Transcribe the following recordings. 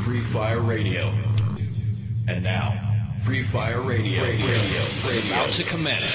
Free Fire Radio. And now, Free Fire Radio is about to commence.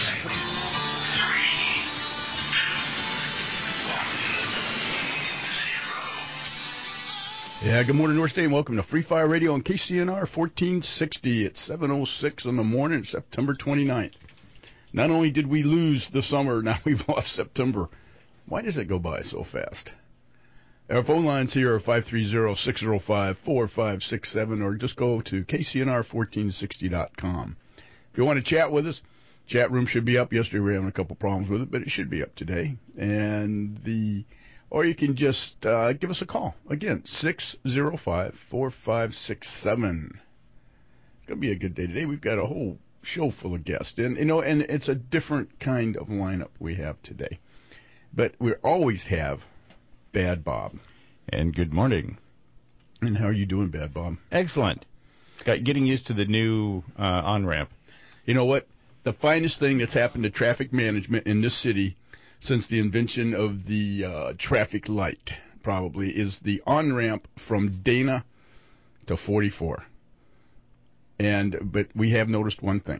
Yeah, good morning, North State, and welcome to Free Fire Radio on KCNR 1460 at 7:06 in the morning, September 29th. Not only did we lose the summer, now we've lost September. Why does it go by so fast? Our phone lines here are 530-605-4567, or just go to KCNR1460.com. If you want to chat with us, chat room should be up. Yesterday we were having a couple problems with it, but it should be up today. Or you can just give us a call. Again, 605-4567. It's going to be a good day today. We've got a whole show full of guests. And it's a different kind of lineup we have today. But we always have Bad Bob. And good morning. And how are you doing, Bad Bob? Excellent. Getting used to the new on-ramp. You know what? The finest thing that's happened to traffic management in this city since the invention of the traffic light, probably, is the on-ramp from Dana to 44. But we have noticed one thing.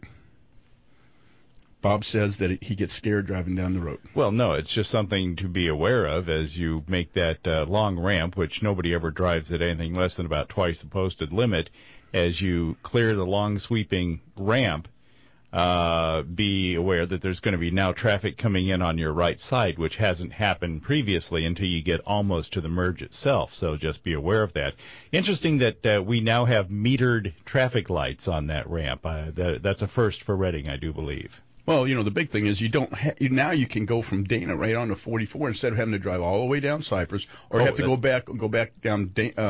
Bob says that he gets scared driving down the road. Well, no, it's just something to be aware of as you make that long ramp, which nobody ever drives at anything less than about twice the posted limit. As you clear the long sweeping ramp, be aware that there's going to be now traffic coming in on your right side, which hasn't happened previously until you get almost to the merge itself. So just be aware of that. Interesting that we now have metered traffic lights on that ramp. That's a first for Reading, I do believe. Well, the big thing is now you can go from Dana right on to 44 instead of having to drive all the way down Cypress or have to go back down.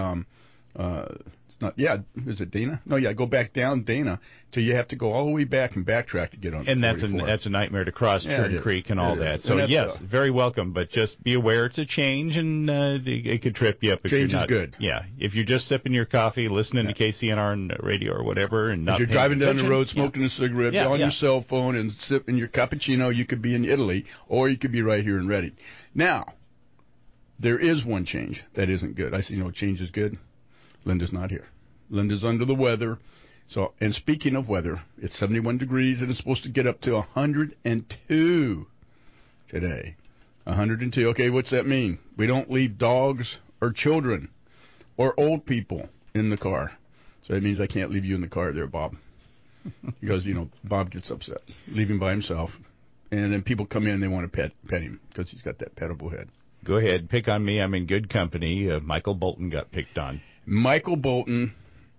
Is it Dana? No, go back down Dana till you have to go all the way back and backtrack to get on. And that's a nightmare to cross Churn Creek and all that. So yes, very welcome, but just be aware it's a change and it could trip you up if change you're not. Is good. Yeah, if you're just sipping your coffee, listening to KCNR and radio or whatever, and not if you're driving down the road, smoking a cigarette on your cell phone and sipping your cappuccino, you could be in Italy or you could be right here in Reading. Now, there is one change that isn't good. I see change is good. Linda's not here. Linda's under the weather. So, and speaking of weather, it's 71 degrees and it's supposed to get up to 102 today. 102. Okay, what's that mean? We don't leave dogs or children or old people in the car. So that means I can't leave you in the car there, Bob. Because, Bob gets upset. Leave him by himself. And then people come in and they want to pet him because he's got that pettable head. Go ahead. Pick on me. I'm in good company. Michael Bolton got picked on. Michael Bolton.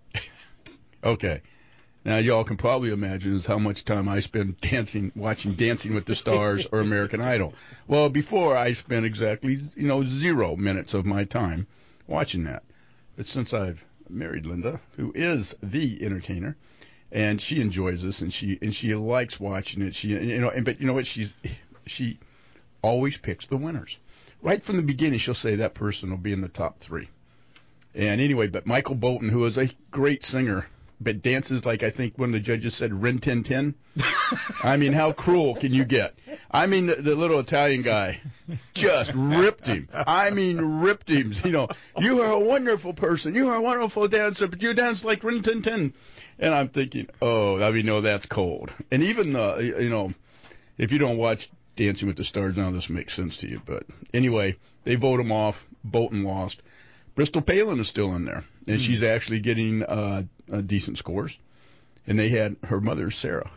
Okay. Now, y'all can probably imagine how much time I spend watching Dancing with the Stars or American Idol. Well, before I spent exactly, 0 minutes of my time watching that. But since I've married Linda, who is the entertainer, and she enjoys this, and she likes watching it. But you know what? She always picks the winners. Right from the beginning, she'll say that person will be in the top 3. And anyway, but Michael Bolton, who is a great singer, but dances like I think one of the judges said, Rin Tin Tin. I mean, how cruel can you get? I mean, the little Italian guy just ripped him. I mean, ripped him. You are a wonderful person. You are a wonderful dancer, but you dance like Rin Tin Tin. And I'm thinking, that's cold. And even, if you don't watch Dancing with the Stars now, this makes sense to you. But anyway, they vote him off. Bolton lost. Bristol Palin is still in there, and she's actually getting decent scores. And they had her mother, Sarah.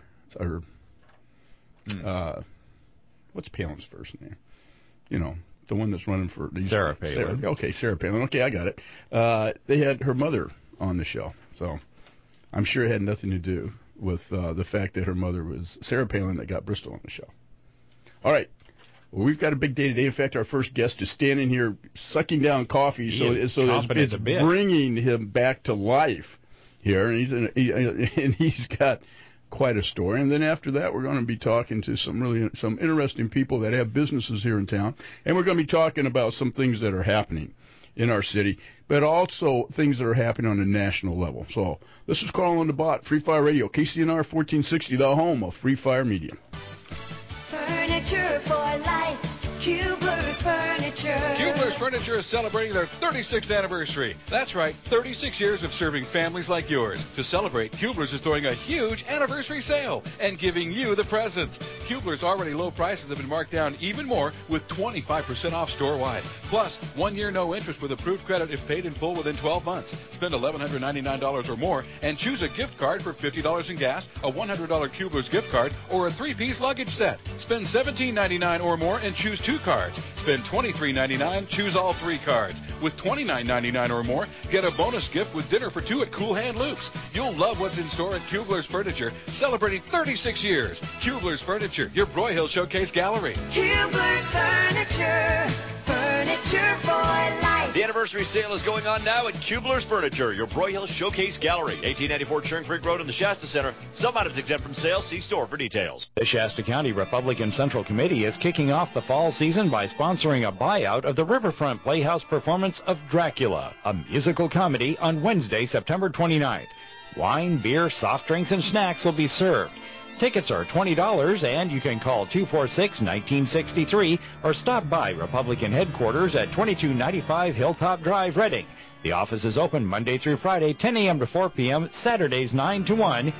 What's Palin's first name? The one that's running for... Sarah Palin. Sarah Palin. Okay, I got it. They had her mother on the show, so I'm sure it had nothing to do with the fact that her mother was Sarah Palin that got Bristol on the show. All right. Well, we've got a big day today. In fact, our first guest is standing here sucking down coffee, so it's bringing him back to life here, and he's got quite a story. And then after that, we're going to be talking to some interesting people that have businesses here in town, and we're going to be talking about some things that are happening in our city, but also things that are happening on a national level. So this is Carl on the Bot, Free Fire Radio, KCNR 1460, the home of Free Fire Media. Furniture for life, Cube Kubler's Furniture. Kubler's Furniture is celebrating their 36th anniversary. That's right, 36 years of serving families like yours. To celebrate, Kubler's is throwing a huge anniversary sale and giving you the presents. Kubler's already low prices have been marked down even more with 25% off store-wide. Plus, 1 year no interest with approved credit if paid in full within 12 months. Spend $1,199 or more and choose a gift card for $50 in gas, a $100 Kubler's gift card, or a 3-piece luggage set. Spend $17.99 or more and choose 2 cards. Spend $23.99, choose all 3 cards. With $29.99 or more, get a bonus gift with dinner for 2 at Cool Hand Luke's. You'll love what's in store at Kubler's Furniture, celebrating 36 years. Kubler's Furniture, your Broyhill Showcase Gallery. Kubler's Furniture. Furniture for life. The anniversary sale is going on now at Kubler's Furniture, your Broyhill Showcase Gallery, 1894 Churn Creek Road in the Shasta Center. Some items exempt from sale. See store for details. The Shasta County Republican Central Committee is kicking off the fall season by sponsoring a buyout of the Riverfront Playhouse performance of Dracula, a musical comedy, on Wednesday, September 29th. Wine, beer, soft drinks, and snacks will be served. Tickets are $20, and you can call 246-1963 or stop by Republican headquarters at 2295 Hilltop Drive, Reading. The office is open Monday through Friday, 10 a.m. to 4 p.m., Saturdays 9 to 1,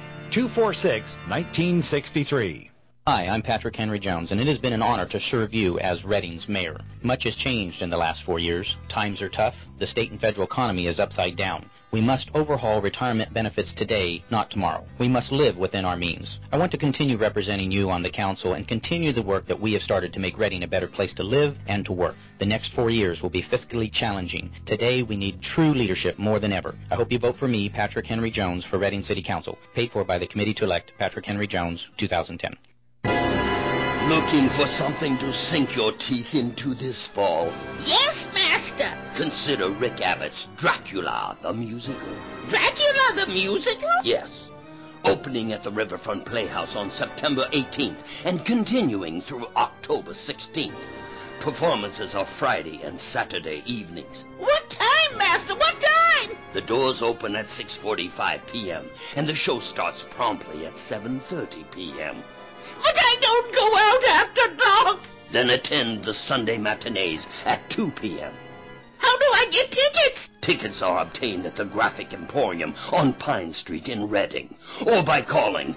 246-1963. Hi, I'm Patrick Henry Jones, and it has been an honor to serve you as Reading's mayor. Much has changed in the last 4 years. Times are tough. The state and federal economy is upside down. We must overhaul retirement benefits today, not tomorrow. We must live within our means. I want to continue representing you on the council and continue the work that we have started to make Reading a better place to live and to work. The next 4 years will be fiscally challenging. Today, we need true leadership more than ever. I hope you vote for me, Patrick Henry Jones, for Reading City Council. Paid for by the Committee to Elect Patrick Henry Jones, 2010. Looking for something to sink your teeth into this fall? Yes, Master. Consider Rick Abbott's Dracula the Musical. Dracula the Musical? Yes. Opening at the Riverfront Playhouse on September 18th and continuing through October 16th. Performances are Friday and Saturday evenings. What time, Master? What time? The doors open at 6:45 p.m. and the show starts promptly at 7:30 p.m. But I don't go out after dark. Then attend the Sunday matinees at 2 p.m. How do I get tickets? Tickets are obtained at the Graphic Emporium on Pine Street in Reading, or by calling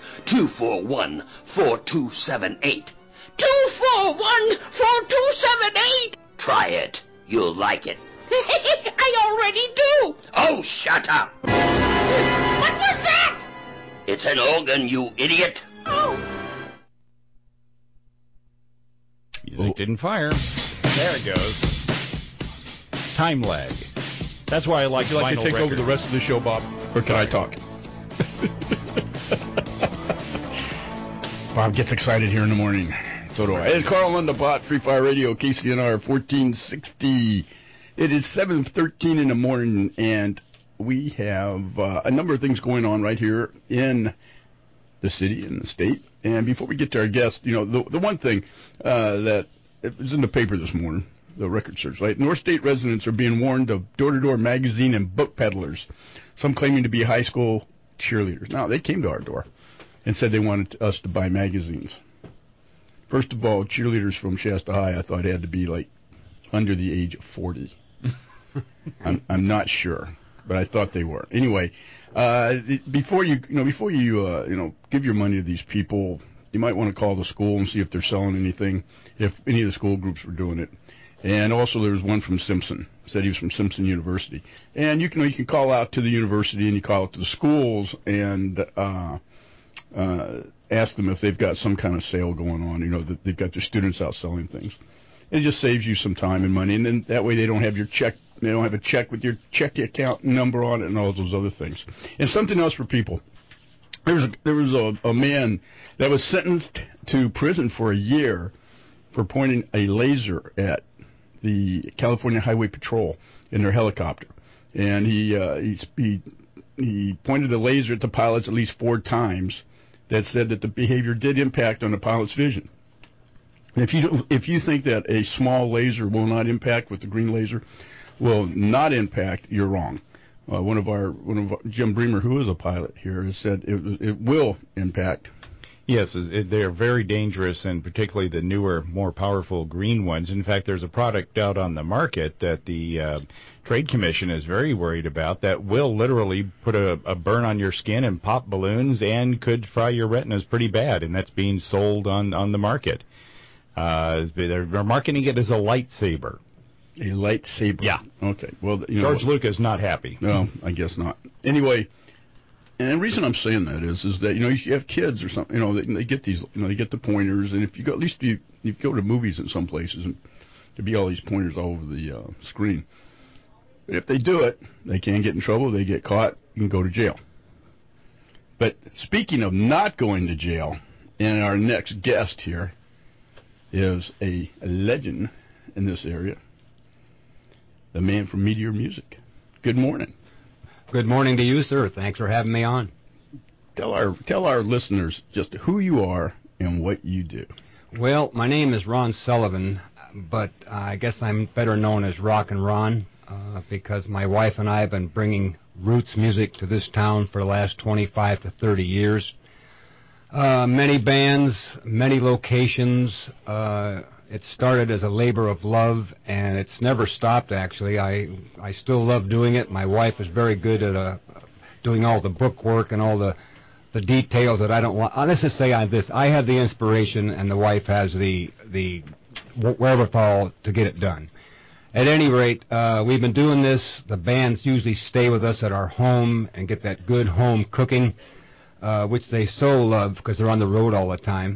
241-4278. 241-4278. Try it. You'll like it. I already do. Oh, shut up. What was that? It's an organ, you idiot. Oh. Music didn't fire. There it goes. Time lag. That's why I like Would you like to take over the rest of the show, Bob? Or can I talk? Bob gets excited here in the morning. So do I. It's Carl on the Bot, Free Fire Radio, KCNR 1460. It is 7:13 in the morning, and we have a number of things going on right here in the city and the state. And before we get to our guest, you know, the one thing that is in the paper this morning, the record search, right? North State residents are being warned of door-to-door magazine and book peddlers, some claiming to be high school cheerleaders. Now, they came to our door and said they wanted us to buy magazines. First of all, cheerleaders from Shasta High, I thought had to be like under the age of 40. I'm not sure, but I thought they were. Anyway, before you give your money to these people, you might want to call the school and see if they're selling anything, if any of the school groups were doing it. And also, there was one from Simpson. Said he was from Simpson University. And you can call out to the university and you call out to the schools and ask them if they've got some kind of sale going on. You know, that they've got their students out selling things. It just saves you some time and money, and then that way they don't have your check. They don't have a check with your check account number on it and all those other things. And something else for people. There was a man that was sentenced to prison for a year for pointing a laser at the California Highway Patrol in their helicopter, and he pointed the laser at the pilots at least 4 times. That said that the behavior did impact on the pilot's vision. And if you think that a small laser will not impact with the green laser will not impact, you're wrong. One of our Jim Bremer, who is a pilot here, has said it will impact. Yes, they are very dangerous, and particularly the newer, more powerful green ones. In fact, there's a product out on the market that the Trade Commission is very worried about that will literally put a burn on your skin and pop balloons and could fry your retinas pretty bad, and that's being sold on the market. They're marketing it as a lightsaber. A lightsaber? Yeah. Okay. Well, George Lucas not happy. No, I guess not. Anyway, and the reason I'm saying that is that you have kids or something, they get these, they get the pointers, and if you go, at least you go to movies in some places, and there'd be all these pointers all over the screen. But if they do it, they can get in trouble. They get caught and go to jail. But speaking of not going to jail, and our next guest here is a legend in this area, the man from Meteor Music. Good morning. Good morning to you, sir. Thanks for having me on. Tell our listeners just who you are and what you do. Well, my name is Ron Sullivan, but I guess I'm better known as Rock and Ron because my wife and I have been bringing roots music to this town for the last 25 to 30 years. Many bands, many locations. It started as a labor of love, and it's never stopped, actually. I still love doing it. My wife is very good at doing all the bookwork and all the details that I don't want. Let's just say this. I have the inspiration, and the wife has the wherewithal to get it done. At any rate, we've been doing this. The bands usually stay with us at our home and get that good home cooking, which they so love because they're on the road all the time.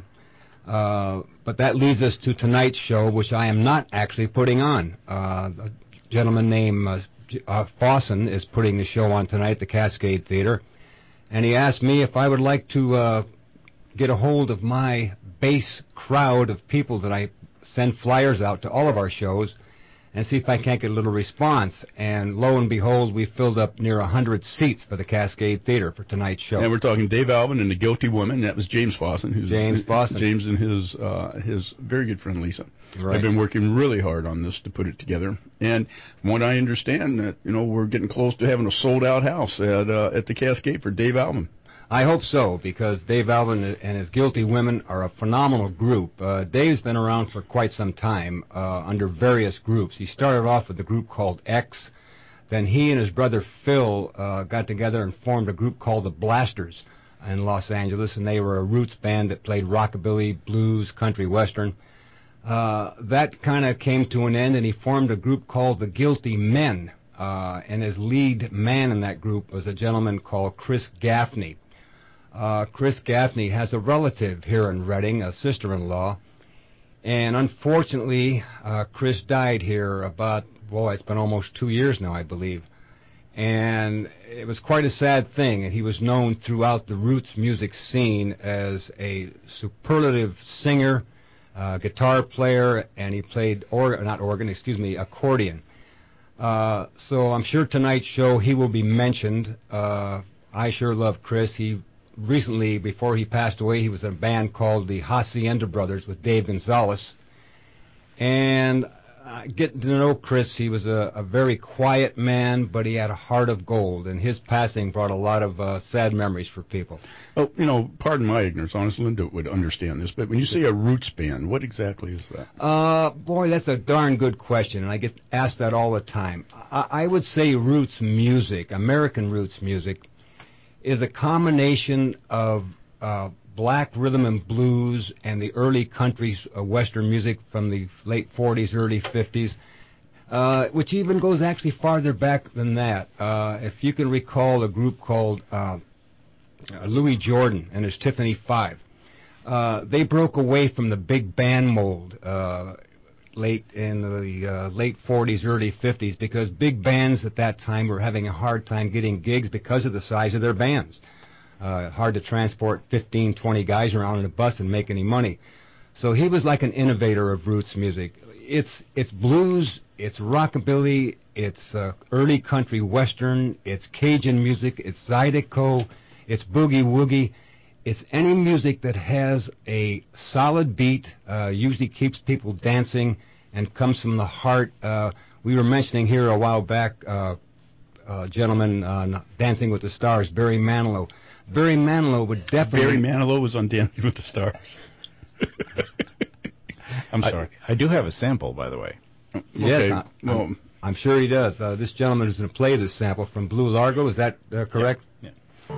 But that leads us to tonight's show, which I am not actually putting on. A gentleman named Fawson is putting the show on tonight at the Cascade Theater, and he asked me if I would like to get a hold of my base crowd of people that I send flyers out to all of our shows and see if I can't get a little response. And lo and behold, we filled up near 100 seats for the Cascade Theater for tonight's show. And we're talking Dave Alvin and the Guilty Woman. That was James Fawson. James and his very good friend Lisa. Right. Have been working really hard on this to put it together. And from what I understand, that we're getting close to having a sold-out house at the Cascade for Dave Alvin. I hope so, because Dave Alvin and his Guilty Women are a phenomenal group. Dave's been around for quite some time under various groups. He started off with a group called X. Then he and his brother Phil got together and formed a group called the Blasters in Los Angeles, and they were a roots band that played rockabilly, blues, country, western. That kind of came to an end, and he formed a group called the Guilty Men, and his lead man in that group was a gentleman called Chris Gaffney. Chris Gaffney has a relative here in Reading, a sister-in-law, and unfortunately, Chris died here it's been almost 2 years now, I believe, and it was quite a sad thing, and he was known throughout the roots music scene as a superlative singer, guitar player, and he played accordion. So I'm sure tonight's show he will be mentioned. I sure love Chris. He recently, before he passed away, he was in a band called the Hacienda Brothers with Dave Gonzalez. And getting to know Chris, he was a very quiet man, but he had a heart of gold, and his passing brought a lot of sad memories for people. Oh, pardon my ignorance. Honest, Linda would understand this, but when you say a roots band, what exactly is that? Boy, that's a darn good question, and I get asked that all the time. I would say roots music, American roots music, is a combination of black rhythm and blues and the early country western music from the late 40s, early 50s, which even goes actually farther back than that. If you can recall a group called Louis Jordan and his Tiffany Five, they broke away from the big band mold late in the late 40s, early 50s, because big bands at that time were having a hard time getting gigs because of the size of their bands. Hard to transport 15, 20 guys around in a bus and make any money. So he was like an innovator of roots music. It's blues, it's rockabilly, it's early country western, it's Cajun music, it's Zydeco, it's boogie woogie. It's any music that has a solid beat, usually keeps people dancing, and comes from the heart. We were mentioning here a while back, gentleman on Dancing with the Stars, Barry Manilow. Barry Manilow would definitely... Barry Manilow was on Dancing with the Stars. I'm sorry. I do have a sample, by the way. Yes, Okay. I'm sure he does. This gentleman is going to play this sample from Blue Largo. Is that correct? Yeah.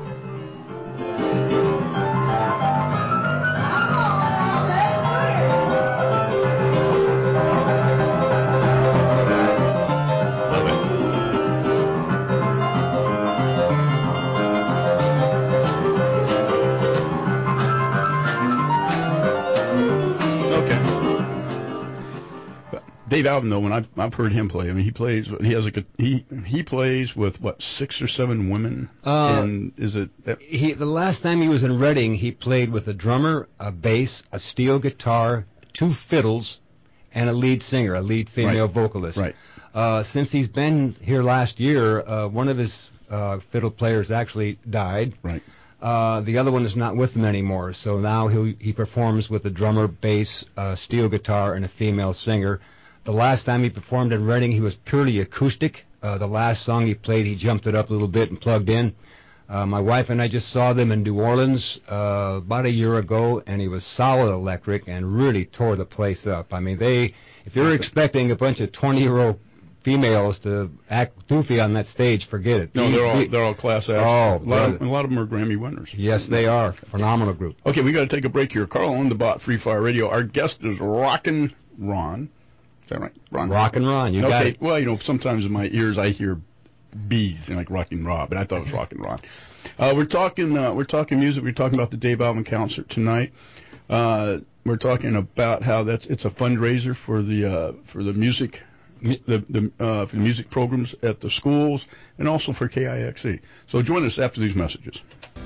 Dave Alvin, though, when I've heard him play, I mean, he plays with what, 6 or 7 women? And is it the last time he was in Reading, he played with a drummer, a bass, a steel guitar, 2 fiddles, and a lead singer, a lead female vocalist. Right. Since he's been here last year, one of his fiddle players actually died. Right. The other one is not with him anymore, so now he performs with a drummer, bass, steel guitar, and a female singer. The last time he performed in Reading, he was purely acoustic. The last song he played, he jumped it up a little bit and plugged in. My wife and I just saw them in New Orleans about a year ago, and he was solid electric and really tore the place up. I mean, if you're expecting a bunch of 20-year-old females to act goofy on that stage, forget it. No, they're all class acts. Oh, a lot of them are Grammy winners. Yes, they are. Phenomenal group. Okay, we got to take a break here. Carl on the Bot, Free Fire Radio. Our guest is Rockin' Ron. Is that right? Ron? Rockin' Ron. You got it. Well, sometimes in my ears I hear B's, like Rockin' Rob, but I thought it was Rockin' Ron. We're talking music. We're talking about the Dave Alvin concert tonight. We're talking about how it's a fundraiser for the music. For the music programs at the schools and also for KIXE. So join us after these messages.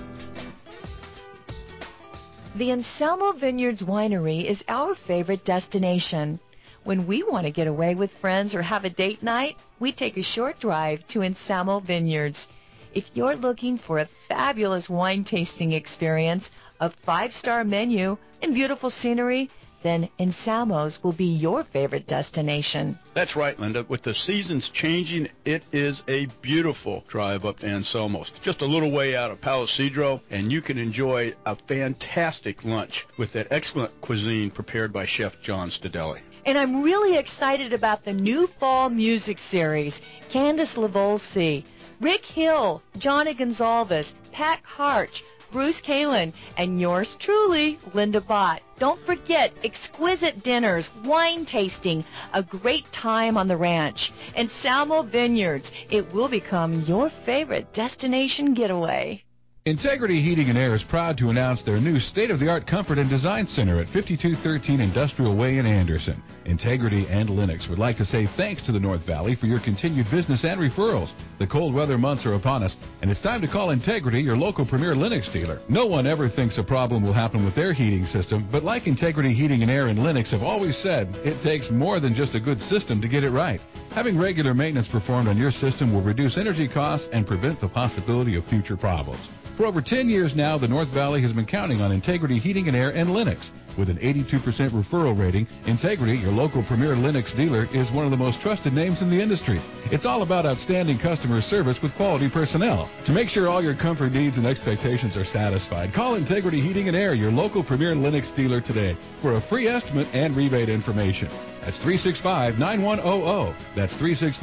The Anselmo Vineyards Winery is our favorite destination. When we want to get away with friends or have a date night, we take a short drive to Anselmo Vineyards. If you're looking for a fabulous wine tasting experience, a 5-star menu, and beautiful scenery, then Anselmo's will be your favorite destination. That's right, Linda. With the seasons changing, it is a beautiful drive up to Anselmo's. Just a little way out of Palo Cedro, and you can enjoy a fantastic lunch with that excellent cuisine prepared by Chef John Stadelli. And I'm really excited about the new fall music series, Candace LaVolsi, Rick Hill, Johnny Gonzalez, Pat Harch, Bruce Kalin, and yours truly, Linda Bott. Don't forget exquisite dinners, wine tasting, a great time on the ranch. And Anselmo Vineyards, it will become your favorite destination getaway. Integrity Heating and Air is proud to announce their new state-of-the-art comfort and design center at 5213 Industrial Way in Anderson. Integrity and Lennox would like to say thanks to the North Valley for your continued business and referrals. The cold weather months are upon us, and it's time to call Integrity, your local premier Lennox dealer. No one ever thinks a problem will happen with their heating system, but like Integrity Heating and Air and Lennox have always said, it takes more than just a good system to get it right. Having regular maintenance performed on your system will reduce energy costs and prevent the possibility of future problems. For over 10 years now, the North Valley has been counting on Integrity Heating and Air and Lennox. With an 82% referral rating, Integrity, your local premier Lennox dealer, is one of the most trusted names in the industry. It's all about outstanding customer service with quality personnel. To make sure all your comfort needs and expectations are satisfied, call Integrity Heating and Air, your local premier Lennox dealer today for a free estimate and rebate information. That's 365-9100. That's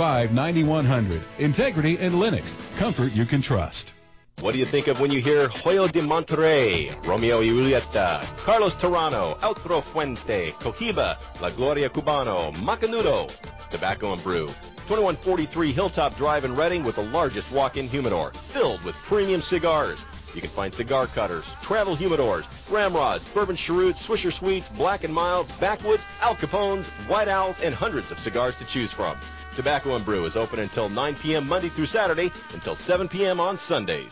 365-9100. Integrity and Lennox. Comfort you can trust. What do you think of when you hear Hoyo de Monterrey, Romeo y Julieta, Carlos Terrano, Outro Fuente, Cohiba, La Gloria Cubano, Macanudo, Tobacco and Brew. 2143 Hilltop Drive in Reading with the largest walk-in humidor, filled with premium cigars. You can find cigar cutters, travel humidors, ramrods, bourbon cheroots, Swisher Sweets, Black & Mild, Backwoods, Al Capones, White Owls, and hundreds of cigars to choose from. Tobacco and Brew is open until 9 p.m. Monday through Saturday, until 7 p.m. on Sundays.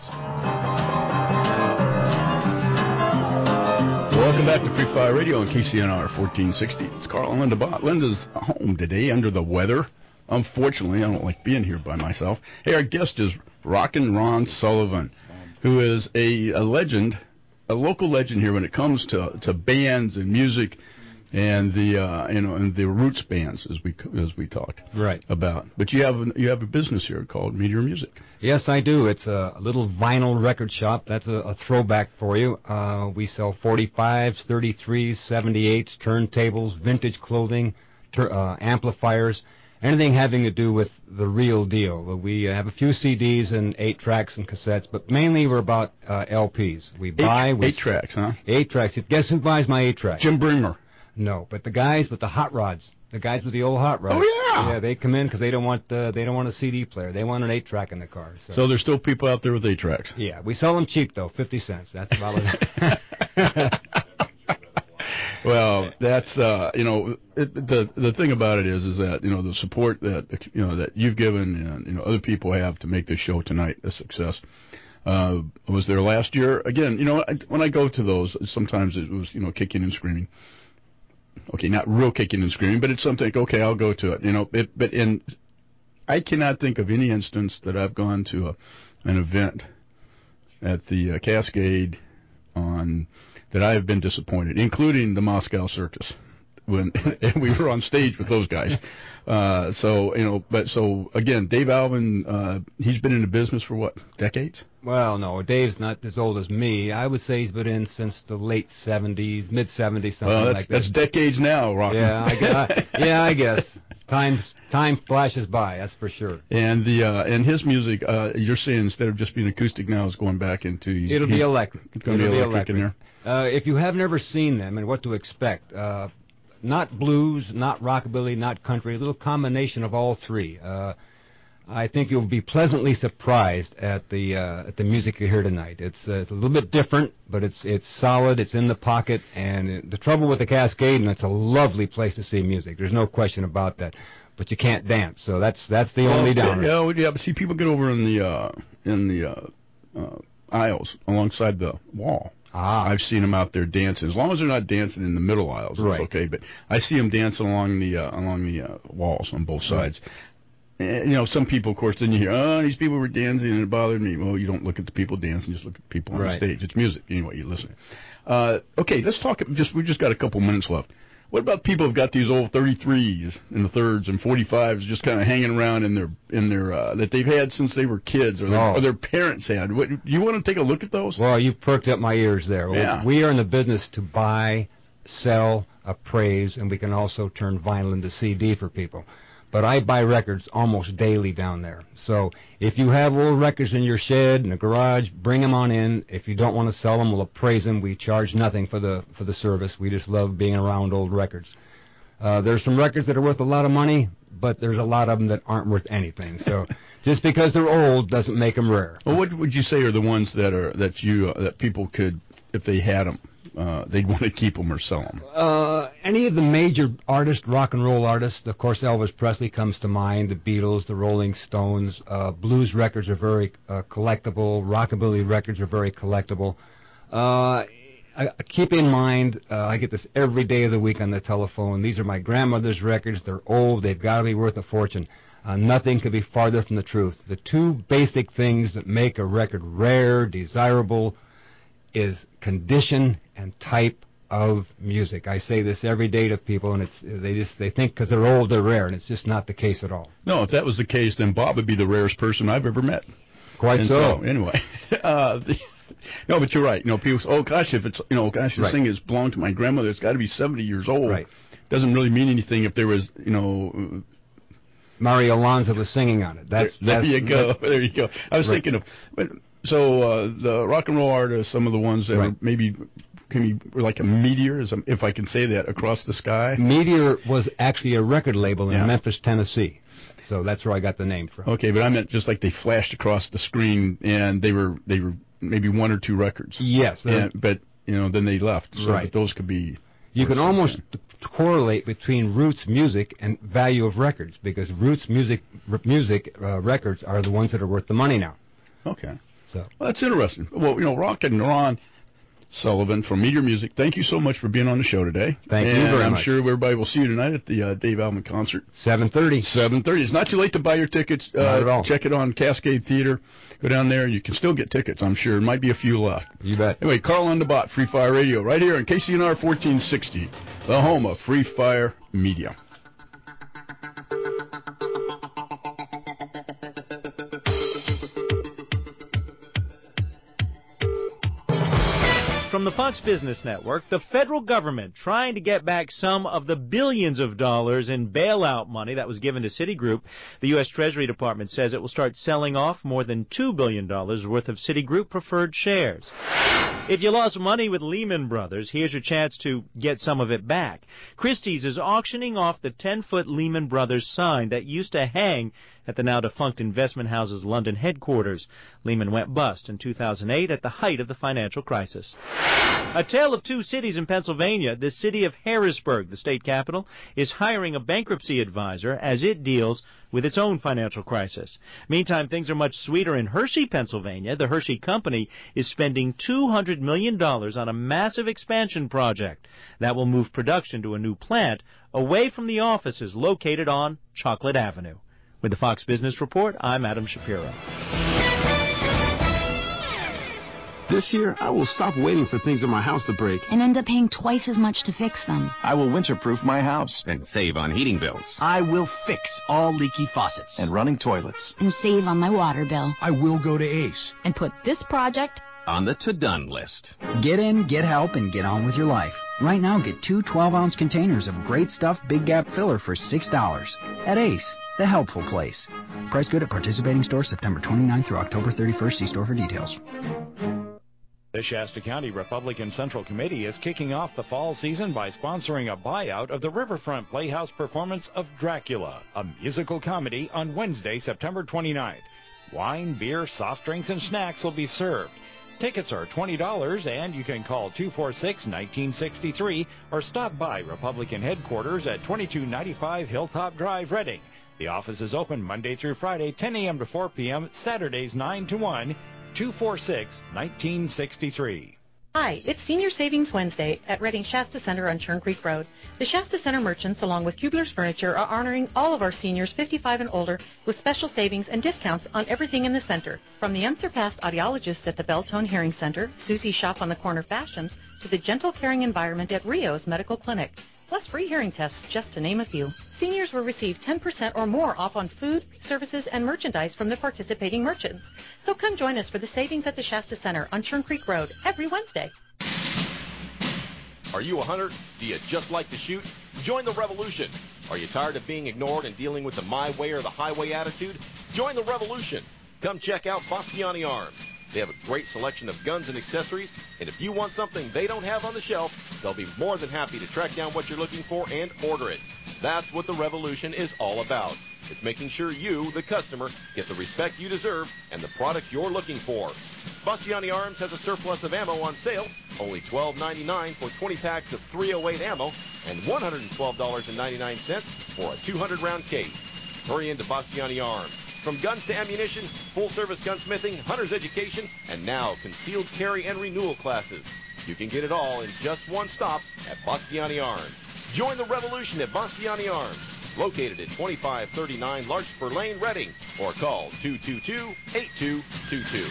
Welcome back to Free Fire Radio on KCNR 1460. It's Carl and Linda Bott. Linda's home today under the weather. Unfortunately, I don't like being here by myself. Hey, our guest is Rockin' Ron Sullivan, who is a legend, a local legend here when it comes to bands and music. and the and the roots bands as we talked about. But you have a business here called Meteor Music. Yes, I do. It's a little vinyl record shop. That's a throwback for you. We sell 45s, 33s, 78s, turntables, vintage clothing, amplifiers, anything having to do with the real deal. We have a few CDs and 8 tracks and cassettes, but mainly we're about LPs. We buy... 8 tracks, huh? 8 tracks. Guess who buys my 8 tracks? Jim Bringer. No, but the guys with the hot rods. The guys with the old hot rods. Oh, yeah! Yeah, they come in because they don't want a CD player. They want an 8-track in the car. So there's still people out there with 8 tracks. Yeah, we sell them cheap, though, 50 cents. That's about it. Well, that's the thing about it is that the support that that you've given and other people have to make this show tonight a success. Was there last year again? When I go to those, sometimes it was kicking and screaming. Okay, not real kicking and screaming, but it's something. Okay, I'll go to it. I cannot think of any instance that I've gone to an event at the Cascade that I have been disappointed, including the Moscow Circus, and we were on stage with those guys. So again, Dave Alvin, he's been in the business for what, decades? Well, no, Dave's not as old as me. I would say he's been in since the late 70s, mid-70s, something like that. That's decades now, Rock. Yeah, I guess. Time flashes by, that's for sure. And his music, you're saying instead of just being acoustic now, is going back into... It'll be electric. It's going to be electric in there. If you have never seen them and what to expect, not blues, not rockabilly, not country, a little combination of all three. I think you'll be pleasantly surprised at the music you hear tonight. It's a little bit different, but it's solid. It's in the pocket, and the trouble with the Cascade, and it's a lovely place to see music. There's no question about that. But you can't dance, so that's the only downer. Yeah, but see, people get over in the aisles alongside the wall. I've seen them out there dancing. As long as they're not dancing in the middle aisles, it's okay. But I see them dancing along the walls on both sides. And, some people, of course, then you hear, these people were dancing and it bothered me. Well, you don't look at the people dancing, just look at the people on the stage. It's music. Anyway, you listen. Okay, let's talk. We just got a couple minutes left. What about people who've got these old 33s and the 3rds and 45s just kind of hanging around in their that they've had since they were kids or their parents had? Do you want to take a look at those? Well, you've perked up my ears there. Yeah. We are in the business to buy, sell, appraise, and we can also turn vinyl into CD for people. But I buy records almost daily down there. So if you have old records in your shed, in a garage, bring them on in. If you don't want to sell them, we'll appraise them. We charge nothing for the service. We just love being around old records. There's some records that are worth a lot of money, but there's a lot of them that aren't worth anything. So just because they're old doesn't make them rare. Well, what would you say are the ones that people could, if they had them, they'd want to keep them or sell them? Any of the major artists, rock and roll artists, of course, Elvis Presley comes to mind, the Beatles, the Rolling Stones. Blues records are very collectible. Rockabilly records are very collectible. Keep in mind, I get this every day of the week on the telephone. These are my grandmother's records. They're old. They've got to be worth a fortune. Nothing could be farther from the truth. The two basic things that make a record rare, desirable, is condition and type of music. I say this every day to people, and they think because they're old they're rare, and it's just not the case at all. No, if that was the case, then Bob would be the rarest person I've ever met. Quite so. Anyway, no, but you're right. People say, this thing has belonged to my grandmother. It's got to be 70 years old. Right. Doesn't really mean anything if there was, Mario Lanza was singing on it. There you go. I was thinking of. So the rock and roll artists, some of the ones that were maybe were like a Meteor, if I can say that, across the sky. Meteor was actually a record label in Memphis, Tennessee. So that's where I got the name from. Okay, but I meant just like they flashed across the screen and they were maybe 1 or 2 records. Yes. But then they left. So but those could be. You can almost correlate between roots music and value of records, because roots music records are the ones that are worth the money now. Okay. So. Well, that's interesting. Well, rock and Ron, Sullivan from Meteor Music. Thank you so much for being on the show today. Thank you very I'm much. sure everybody will see you tonight at the Dave Alvin concert. 7:30. 7:30. It's not too late to buy your tickets. Not at all. Check it on Cascade Theater. Go down there, and you can still get tickets, I'm sure. There might be a few left. You bet. Anyway, Carl on the Bot, Free Fire Radio, right here on KCNR 1460, the home of Free Fire Media. From the Fox Business Network, the federal government trying to get back some of the billions of dollars in bailout money that was given to Citigroup. The U.S. Treasury Department says it will start selling off more than $2 billion worth of Citigroup preferred shares. If you lost money with Lehman Brothers, here's your chance to get some of it back. Christie's is auctioning off the 10-foot Lehman Brothers sign that used to hang at the now-defunct investment house's London headquarters. Lehman went bust in 2008 at the height of the financial crisis. A tale of two cities in Pennsylvania. The city of Harrisburg, the state capital, is hiring a bankruptcy advisor as it deals with its own financial crisis. Meantime, things are much sweeter in Hershey, Pennsylvania. The Hershey Company is spending $200 million on a massive expansion project that will move production to a new plant away from the offices located on Chocolate Avenue. With the Fox Business Report, I'm Adam Shapiro. This year, I will stop waiting for things in my house to break. And end up paying twice as much to fix them. I will winterproof my house. And save on heating bills. I will fix all leaky faucets. And running toilets. And save on my water bill. I will go to Ace. And put this project on the to-done list. Get in, get help, and get on with your life. Right now, get 2 12-ounce containers of great stuff Big Gap filler for $6 at Ace, the helpful place. Price good at participating stores September 29th through October 31st. See store for details. The Shasta County Republican Central Committee is kicking off the fall season by sponsoring a buyout of the Riverfront Playhouse performance of Dracula, a musical comedy, on Wednesday, September 29th. Wine, beer, soft drinks, and snacks will be served. Tickets are $20, and you can call 246-1963 or stop by Republican headquarters at 2295 Hilltop Drive, Reading. The office is open Monday through Friday, 10 a.m. to 4 p.m., Saturdays 9 to 1, 246-1963. Hi, it's Senior Savings Wednesday at Reading Shasta Center on Churn Creek Road. The Shasta Center merchants, along with Kubler's Furniture, are honoring all of our seniors 55 and older with special savings and discounts on everything in the center. From the unsurpassed audiologists at the Belltone Hearing Center, Susie's Shop on the Corner Fashions, to the gentle caring environment at Rio's Medical Clinic. Plus free hearing tests, just to name a few. Seniors will receive 10% or more off on food, services, and merchandise from the participating merchants. So come join us for the savings at the Shasta Center on Churn Creek Road every Wednesday. Are you a hunter? Do you just like to shoot? Join the revolution. Are you tired of being ignored and dealing with the my way or the highway attitude? Join the revolution. Come check out Bastiani Arms. They have a great selection of guns and accessories, and if you want something they don't have on the shelf, they'll be more than happy to track down what you're looking for and order it. That's what the revolution is all about. It's making sure you, the customer, get the respect you deserve and the product you're looking for. Bastiani Arms has a surplus of ammo on sale, only $12.99 for 20 packs of .308 ammo and $112.99 for a 200-round case. Hurry into Bastiani Arms. From guns to ammunition, full-service gunsmithing, hunter's education, and now concealed carry and renewal classes. You can get it all in just one stop at Bastiani Arms. Join the revolution at Bastiani Arms, located at 2539 Larkspur Lane, Reading, or call 222-8222.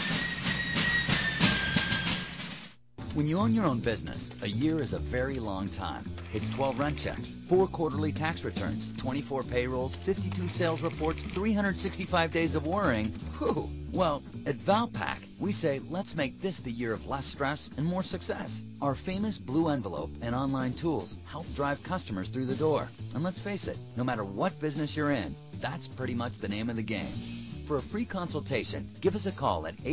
When you own your own business, a year is a very long time. It's 12 rent checks, 4 quarterly tax returns, 24 payrolls, 52 sales reports, 365 days of worrying. Whew. Well, at Valpak, we say let's make this the year of less stress and more success. Our famous Blue Envelope and online tools help drive customers through the door. And let's face it, no matter what business you're in, that's pretty much the name of the game. For a free consultation, give us a call at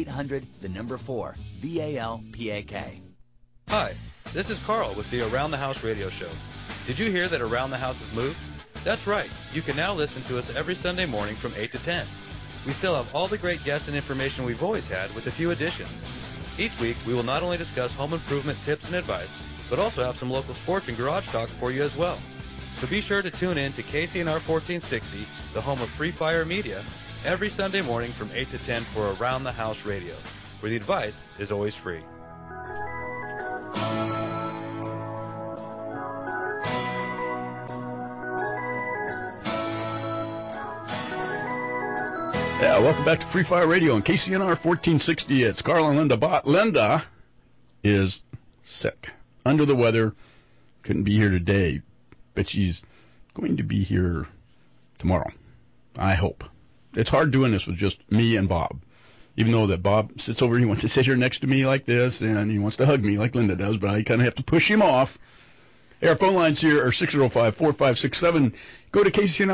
800-VALPAK. Hi, this is Carl with the Around the House radio show. Did you hear that Around the House has moved? That's right. You can now listen to us every Sunday morning from 8 to 10. We still have all the great guests and information we've always had with a few additions. Each week, we will not only discuss home improvement tips and advice, but also have some local sports and garage talk for you as well. So be sure to tune in to KCNR 1460, the home of Free Fire Media, every Sunday morning from 8 to 10 for Around the House radio, where the advice is always free. Yeah, welcome back to Free Fire Radio on KCNR 1460. It's Carl and Linda Bott. Linda is sick, under the weather, couldn't be here today, but she's going to be here tomorrow, I hope. It's hard doing this with just me and Bob, even though that Bob sits over, he wants to sit here next to me like this, and he wants to hug me like Linda does, but I kind of have to push him off. Our phone lines here are 605-4567. Go to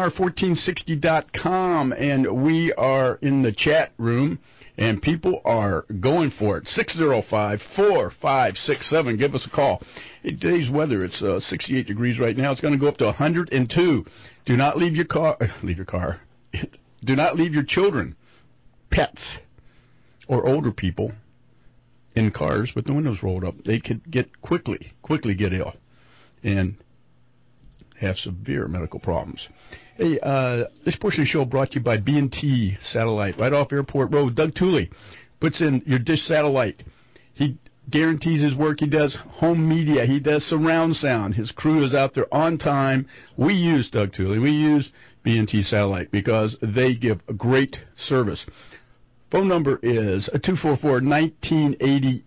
KCNR1460.com, and we are in the chat room, and people are going for it. 605-4567. Give us a call. In today's weather, it's 68 degrees right now. It's going to go up to 102. Do not leave your car. Do not leave your children, pets, or older people in cars with the windows rolled up. They could quickly get ill and have severe medical problems. Hey, this portion of the show brought to you by B&T Satellite, right off Airport Road. Doug Tooley puts in your dish satellite. He guarantees his work. He does home media. He does surround sound. His crew is out there on time. We use Doug Tooley. We use B&T Satellite because they give a great service. Phone number is 244-1988,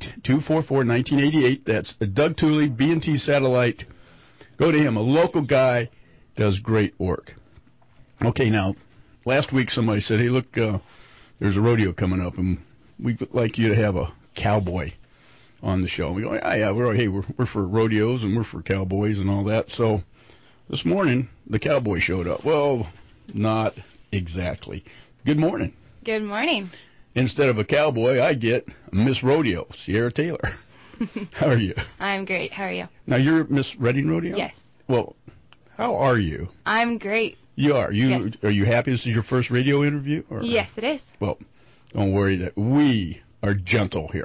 244-1988. That's Doug Tooley, B&T Satellite. Go to him. A local guy, does great work. Okay, now, last week somebody said, hey, look, there's a rodeo coming up, and we'd like you to have a cowboy on the show. We go, yeah, we're for rodeos, and we're for cowboys and all that. So this morning, the cowboy showed up. Well, not exactly. Good morning. Good morning. Instead of a cowboy, I get Miss Rodeo, Sierra Taylor. How are you? I'm great. How are you? Now, you're Miss Redding Rodeo? Yes. Well, how are you? I'm great. You are. Yes. Are you happy this is your first radio interview? Or? Yes, it is. Well, don't worry that we are gentle here,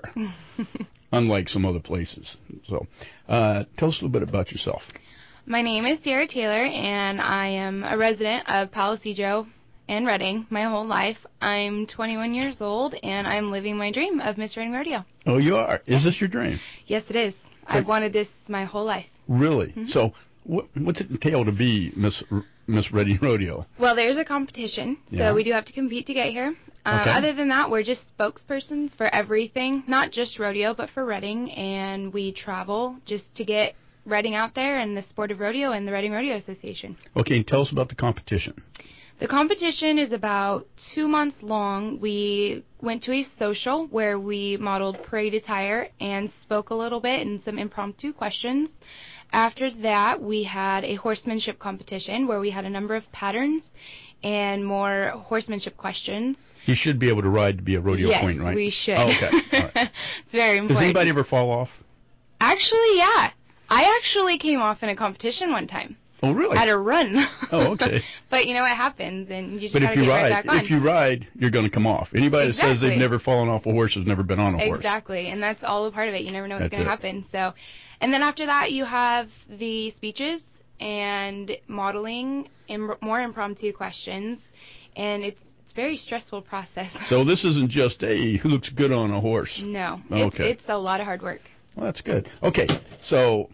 unlike some other places. So tell us a little bit about yourself. My name is Sierra Taylor, and I am a resident of Palo Cedro and Redding my whole life. I'm 21 years old, and I'm living my dream of Miss Redding Rodeo. Oh, you are? Is this your dream? Yes, it is. So, I've wanted this my whole life. Really? Mm-hmm. So what's it entail to be Miss Redding Rodeo? Well, there's a competition, so we do have to compete to get here. Okay. Other than that, we're just spokespersons for everything, not just rodeo, but for Redding, and we travel just to get Redding out there and the sport of rodeo and the Redding Rodeo Association. Okay, tell us about the competition. The competition is about 2 months long. We went to a social where we modeled parade attire and spoke a little bit and some impromptu questions. After that, we had a horsemanship competition where we had a number of patterns and more horsemanship questions. You should be able to ride to be a rodeo queen, right? Yes, we should. Oh, okay. All right. It's very important. Does anybody ever fall off? Actually, yeah. I actually came off in a competition one time. Oh, really? At a run. Oh, okay. But, you know, it happens, and you just but got to get right back on. If you ride, you're going to come off. Anybody that says they've never fallen off a horse has never been on a horse. Exactly, and that's all a part of it. You never know what's going to happen. So, and then after that, you have the speeches and modeling, more impromptu questions, and it's a very stressful process. So this isn't just, hey, who looks good on a horse? No. Okay. It's a lot of hard work. Well, that's good. Okay, so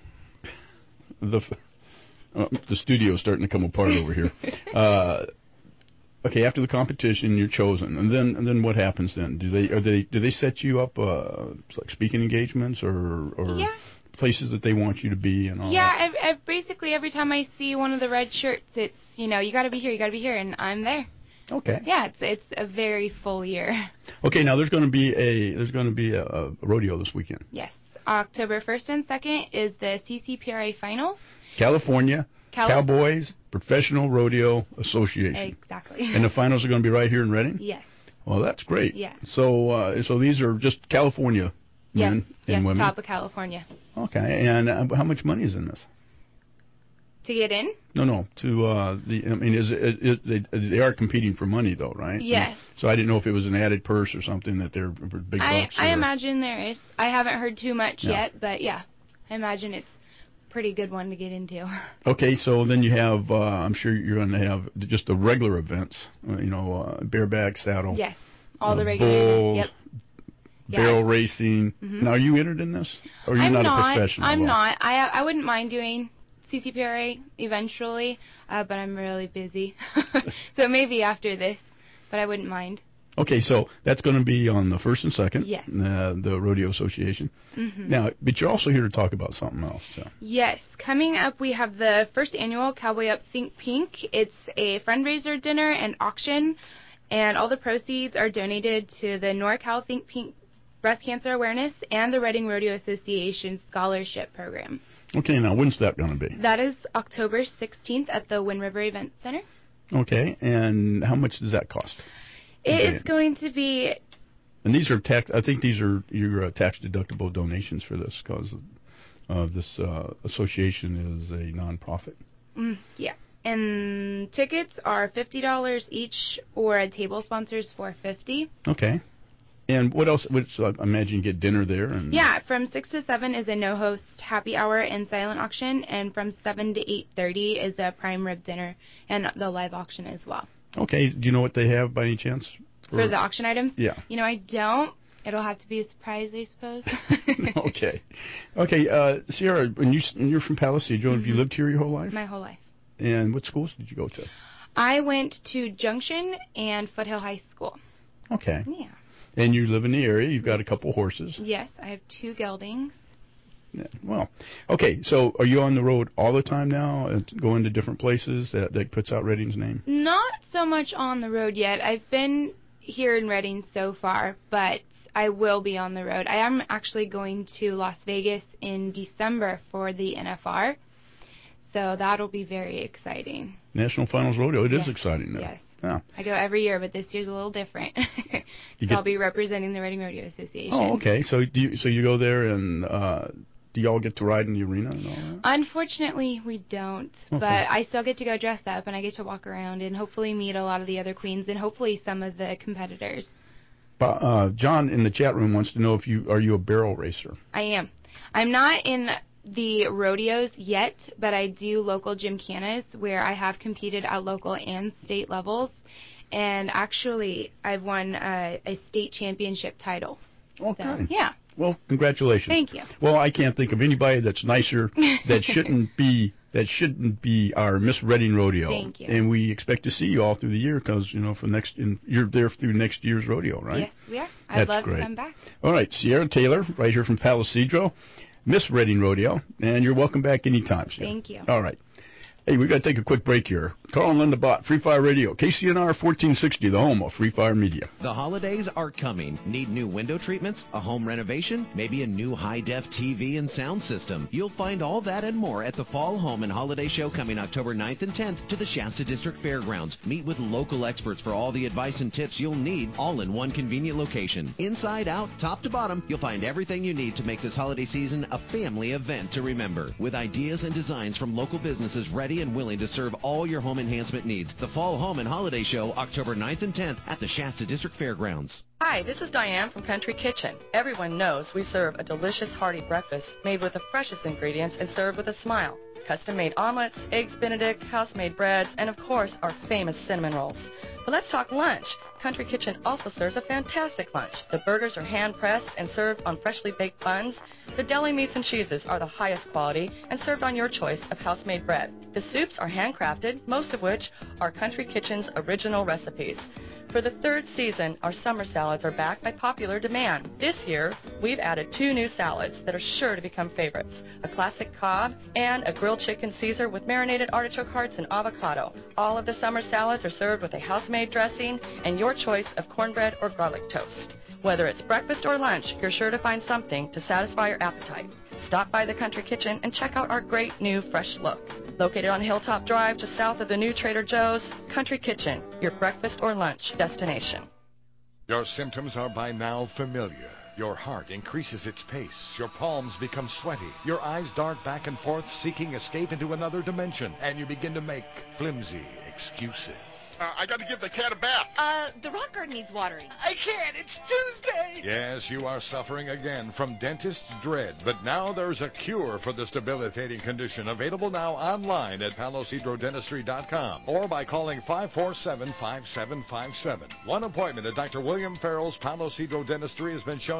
the studio's starting to come apart over here. Okay, after the competition, you're chosen, and then what happens then? Do they set you up like speaking engagements or places that they want you to be and all that? Yeah, I've basically every time I see one of the red shirts, it's you got to be here, and I'm there. Okay. Yeah, it's a very full year. Okay, now there's going to be a rodeo this weekend. Yes, October 1st and 2nd is the CCPRA finals. California Cowboys Professional Rodeo Association. Exactly. And the finals are going to be right here in Redding? Yes. Well, that's great. Yeah. So these are just California men and women? Yes, top of California. Okay, and how much money is in this? To get in? No. They are competing for money, though, right? Yes. So I didn't know if it was an added purse or something that they're big bucks. I imagine there is. I haven't heard too much yet, but yeah, I imagine it's a pretty good one to get into. Okay, so then you have, I'm sure you're going to have just the regular events, bareback, saddle. Yes, all the regular bulls, events. Yep. barrel racing. Mhm. Now, are you entered in this? Or are you I'm not a professional? I'm not. I wouldn't mind doing CCPRA eventually, but I'm really busy. So maybe after this, but I wouldn't mind. Okay, so that's going to be on the 1st and 2nd, Yes. The Rodeo Association. Mhm. Now, but you're also here to talk about something else. So. Yes, coming up we have the first annual Cowboy Up Think Pink. It's a fundraiser dinner and auction, and all the proceeds are donated to the NorCal Think Pink Breast Cancer Awareness and the Reading Rodeo Association Scholarship Program. Okay, now when's that going to be? That is October 16th at the Wind River Event Center. Okay, and how much does that cost? It is going to be... And these are tax. I think these are your tax-deductible donations for this, because this association is a nonprofit. Yeah. And tickets are $50 each, or a table sponsors for $50. Okay. And what else? I imagine you get dinner there. And Yeah, from 6 to 7 is a no-host happy hour and silent auction, and from 7 to 8:30 is a prime rib dinner and the live auction as well. Okay. Do you know what they have by any chance? For the auction items? Yeah. You know, I don't. It'll have to be a surprise, I suppose. Okay. Okay, Sierra, when you're from Palisadro, have you lived here your whole life? My whole life. And what schools did you go to? I went to Junction and Foothill High School. Okay. Yeah. And you live in the area. You've got a couple horses. Yes, I have 2 geldings. Yeah. Well, okay. So are you on the road all the time now, going to different places that puts out Reading's name? Not so much on the road yet. I've been here in Reading so far, but I will be on the road. I am actually going to Las Vegas in December for the NFR, so that'll be very exciting. National Finals Rodeo. It is Yes. exciting, though. Yes. Yeah. I go every year, but this year's a little different. So I'll be representing the Reading Rodeo Association. Oh, okay. So you go there, and do y'all get to ride in the arena and all that? Unfortunately, we don't, Okay. but I still get to go dress up, and I get to walk around and hopefully meet a lot of the other queens and hopefully some of the competitors. John in the chat room wants to know if are you a barrel racer? I am. I'm not in the rodeos yet, but I do local gymkhanas where I have competed at local and state levels, and actually I've won a state championship title. Okay. So, yeah. Well, congratulations. Thank you. Well, I can't think of anybody that's nicer that shouldn't be our Miss Reading Rodeo. Thank you. And we expect to see you all through the year because you're there through next year's rodeo, right? Yes, we are. I'd That's love great. to come back. All right, Sierra Taylor, right here from Palisadro, Miss Reading Rodeo, and you're welcome back anytime, Sierra. Thank you. All right. Hey, we got to take a quick break here. Carl and Linda Bott, Free Fire Radio, KCNR 1460, the home of Free Fire Media. The holidays are coming. Need new window treatments, a home renovation, maybe a new high-def TV and sound system. You'll find all that and more at the Fall Home and Holiday Show coming October 9th and 10th to the Shasta District Fairgrounds. Meet with local experts for all the advice and tips you'll need, all in one convenient location. Inside, out, top to bottom, you'll find everything you need to make this holiday season a family event to remember. With ideas and designs from local businesses ready and willing to serve all your home enhancement needs. The Fall Home and Holiday Show, October 9th and 10th at the Shasta District Fairgrounds. Hi, this is Diane from Country Kitchen. Everyone knows we serve a delicious hearty breakfast made with the freshest ingredients and served with a smile. Custom-made omelets, eggs Benedict, house-made breads, and of course our famous cinnamon rolls. But let's talk lunch. Country Kitchen also serves a fantastic lunch. The burgers are hand-pressed and served on freshly baked buns. The deli meats and cheeses are the highest quality and served on your choice of house-made bread. The soups are handcrafted, most of which are Country Kitchen's original recipes. For the 3rd season, our summer salads are back by popular demand. This year, we've added 2 new salads that are sure to become favorites, a classic Cobb and a grilled chicken Caesar with marinated artichoke hearts and avocado. All of the summer salads are served with a house-made dressing and your choice of cornbread or garlic toast. Whether it's breakfast or lunch, you're sure to find something to satisfy your appetite. Stop by the Country Kitchen and check out our great new fresh look. Located on Hilltop Drive just south of the new Trader Joe's, Country Kitchen, your breakfast or lunch destination. Your symptoms are by now familiar. Your heart increases its pace. Your palms become sweaty. Your eyes dart back and forth, seeking escape into another dimension. And you begin to make flimsy excuses. I got to give the cat a bath. The rock garden needs watering. I can't. It's Tuesday. Yes, you are suffering again from dentist dread. But now there's a cure for this debilitating condition. Available now online at palosidrodentistry.com or by calling 547-5757. One appointment at Dr. William Farrell's Palo Cedro Dentistry has been shown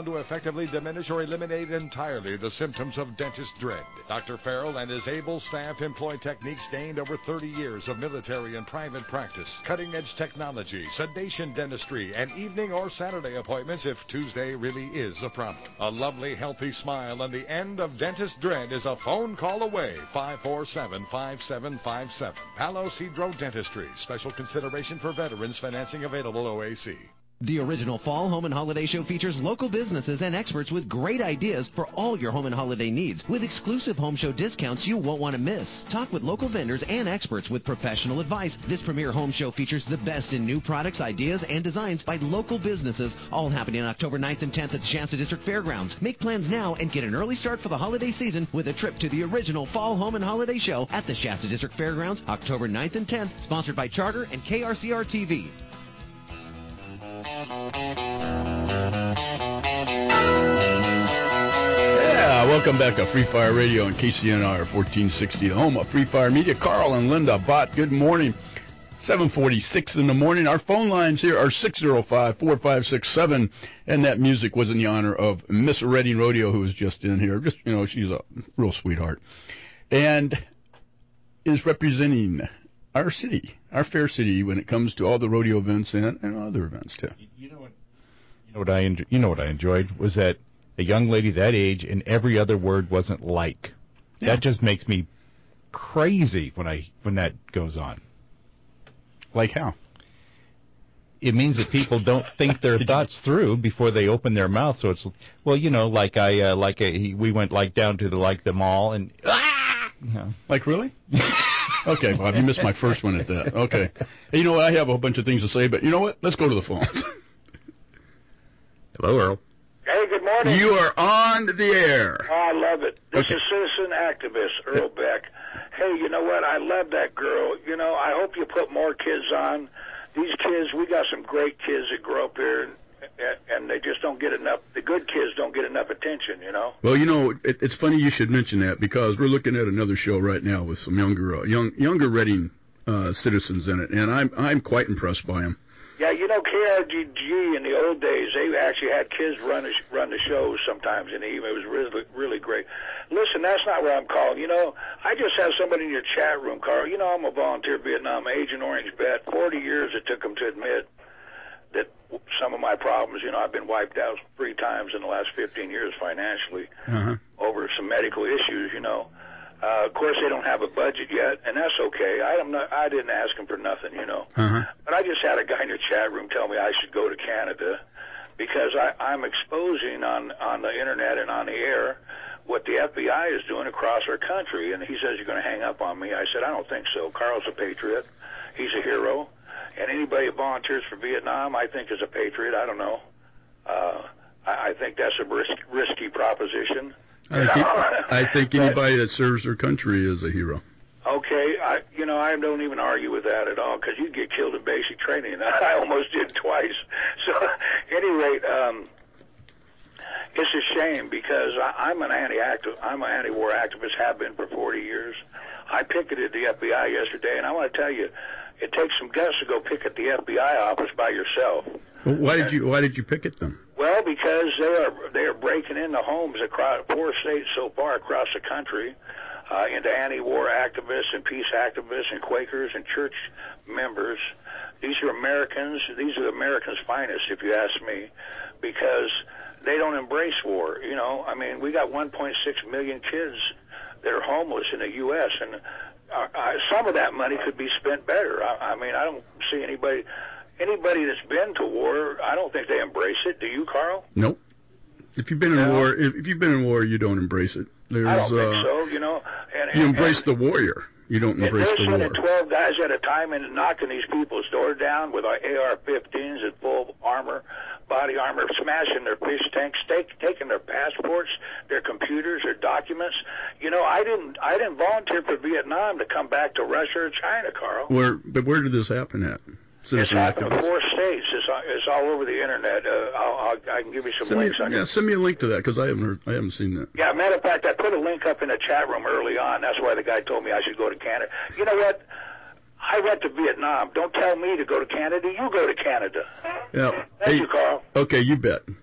found to effectively diminish or eliminate entirely the symptoms of dentist dread. Dr. Farrell and his able staff employ techniques gained over 30 years of military and private practice, cutting-edge technology, sedation dentistry, and evening or Saturday appointments if Tuesday really is a problem. A lovely, healthy smile and the end of dentist dread is a phone call away. 547-5757. Palo Cedro Dentistry. Special consideration for veterans. Financing available OAC. The original Fall Home and Holiday Show features local businesses and experts with great ideas for all your home and holiday needs, with exclusive home show discounts you won't want to miss. Talk with local vendors and experts with professional advice. This premier home show features the best in new products, ideas, and designs by local businesses, all happening on October 9th and 10th at the Shasta District Fairgrounds. Make plans now and get an early start for the holiday season with a trip to the original Fall Home and Holiday Show at the Shasta District Fairgrounds, October 9th and 10th, sponsored by Charter and KRCR TV. Yeah, welcome back to Free Fire Radio on KCNR 1460, the home of Free Fire Media. Carl and Linda Bott, good morning. 7:46 in the morning. Our phone lines here are 605-4567, and that music was in the honor of Miss Redding Rodeo, who was just in here. Just, you know, she's a real sweetheart, and is representing our city, our fair city, when it comes to all the rodeo events and other events too. You know what I enjoyed was that a young lady that age and every other word wasn't like. Yeah. That just makes me crazy when that goes on. Like how? It means that people don't think their thoughts through before they open their mouth. So it's, well, you know, we went like down to the mall and you know. Like really? Okay, Bob, you missed my first one at that. Okay. Hey, you know what? I have a bunch of things to say, but you know what? Let's go to the phones. Hello, Earl. Hey, good morning. You are on the air. Oh, I love it. This is citizen activist Earl Beck. Hey, you know what? I love that girl. You know, I hope you put more kids on. These kids, we got some great kids that grow up here, and they just don't get enough. The good kids don't get enough attention, you know. Well, you know, it's funny you should mention that, because we're looking at another show right now with some younger Reading citizens in it, and I'm quite impressed by them. Yeah, you know, KRGG in the old days, they actually had kids run the shows sometimes in the evening. It was really, really great. Listen, that's not where I'm calling. You know, I just have somebody in your chat room, Carl. You know, I'm a volunteer Vietnam Agent Orange vet. 40 years it took them to admit that some of my problems, you know, I've been wiped out 3 times in the last 15 years financially over some medical issues, you know. Of course, they don't have a budget yet, and that's okay. I didn't ask them for nothing, you know. But I just had a guy in your chat room tell me I should go to Canada because I'm exposing on the internet and on the air what the FBI is doing across our country. And he says, you're going to hang up on me. I said, I don't think so. Carl's a patriot. He's a hero. And anybody who volunteers for Vietnam, I think, is a patriot. I don't know. I think that's a risky proposition. I think anybody that serves their country is a hero. Okay, I don't even argue with that at all, because you get killed in basic training. I almost did twice. So, at any rate, it's a shame because I'm an anti-war activist, have been for 40 years. I picketed the FBI yesterday, and I want to tell you, it takes some guts to go picket the FBI office by yourself. Well, why did you picket them? Well, because they are breaking into homes across 4 states so far across the country, into anti-war activists and peace activists and Quakers and church members. These are Americans. These are Americans' finest, if you ask me, because they don't embrace war. You know, I mean, we got 1.6 million kids that are homeless in the U.S., and some of that money could be spent better. I mean, I don't see anybody that's been to war, I don't think they embrace it. Do you, Carl? Nope. If you've been in war, you don't embrace it. I don't think so. You know, you embrace the warrior. You don't embrace the war. They're sending 12 guys at a time and knocking these people's doors down with AR-15s and full armor, body armor, smashing their fish tanks, taking their passports, their computers, their documents. You know, I didn't volunteer for Vietnam to come back to Russia or China, Carl. But where did this happen at? It's happened in 4 states. It's all over the internet. I can give you some links on it. Yeah, send me a link to that because I haven't seen that. Yeah, matter of fact, I put a link up in the chat room early on. That's why the guy told me I should go to Canada. You know what? I went to Vietnam. Don't tell me to go to Canada. You go to Canada. Yeah. Thank you, Carl. Okay, you bet.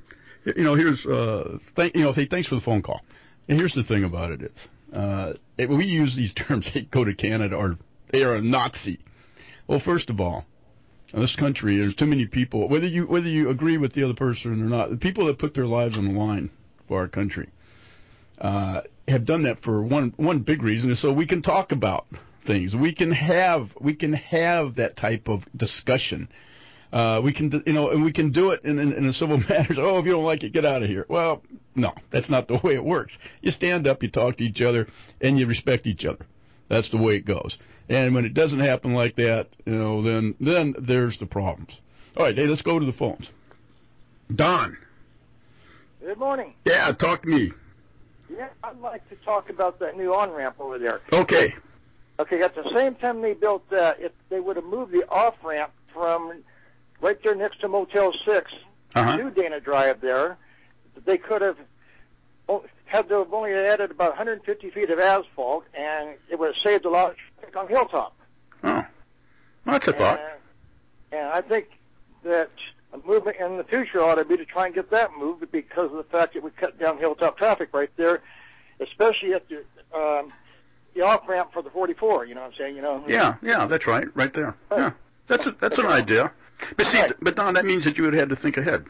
here's say thanks for the phone call. And here's the thing about it is, we use these terms, hey, go to Canada, or they are a Nazi. Well, first of all, in this country, there's too many people, whether you agree with the other person or not, the people that put their lives on the line for our country have done that for one big reason, is so we can talk about things. We can have that type of discussion. We can do it in a civil manner. Oh, if you don't like it, get out of here. Well, no, that's not the way it works. You stand up, you talk to each other, and you respect each other. That's the way it goes. And when it doesn't happen like that, then there's the problems. All right, hey, let's go to the phones. Don. Good morning. Yeah, talk to me. Yeah, I'd like to talk about that new on-ramp over there. Okay. Okay, at the same time they built that, if they would have moved the off-ramp from right there next to Motel 6, New Dana Drive there, they could have had to have only added about 150 feet of asphalt, and it would have saved a lot of traffic on Hilltop. Oh, that's a thought. And I think that a movement in the future ought to be to try and get that moved, because of the fact that we cut down Hilltop traffic right there, especially at the off-ramp for the 44, you know what I'm saying? Yeah, that's right there. Right. Yeah, that's an idea. But see, but Don, that means that you would have had to think ahead.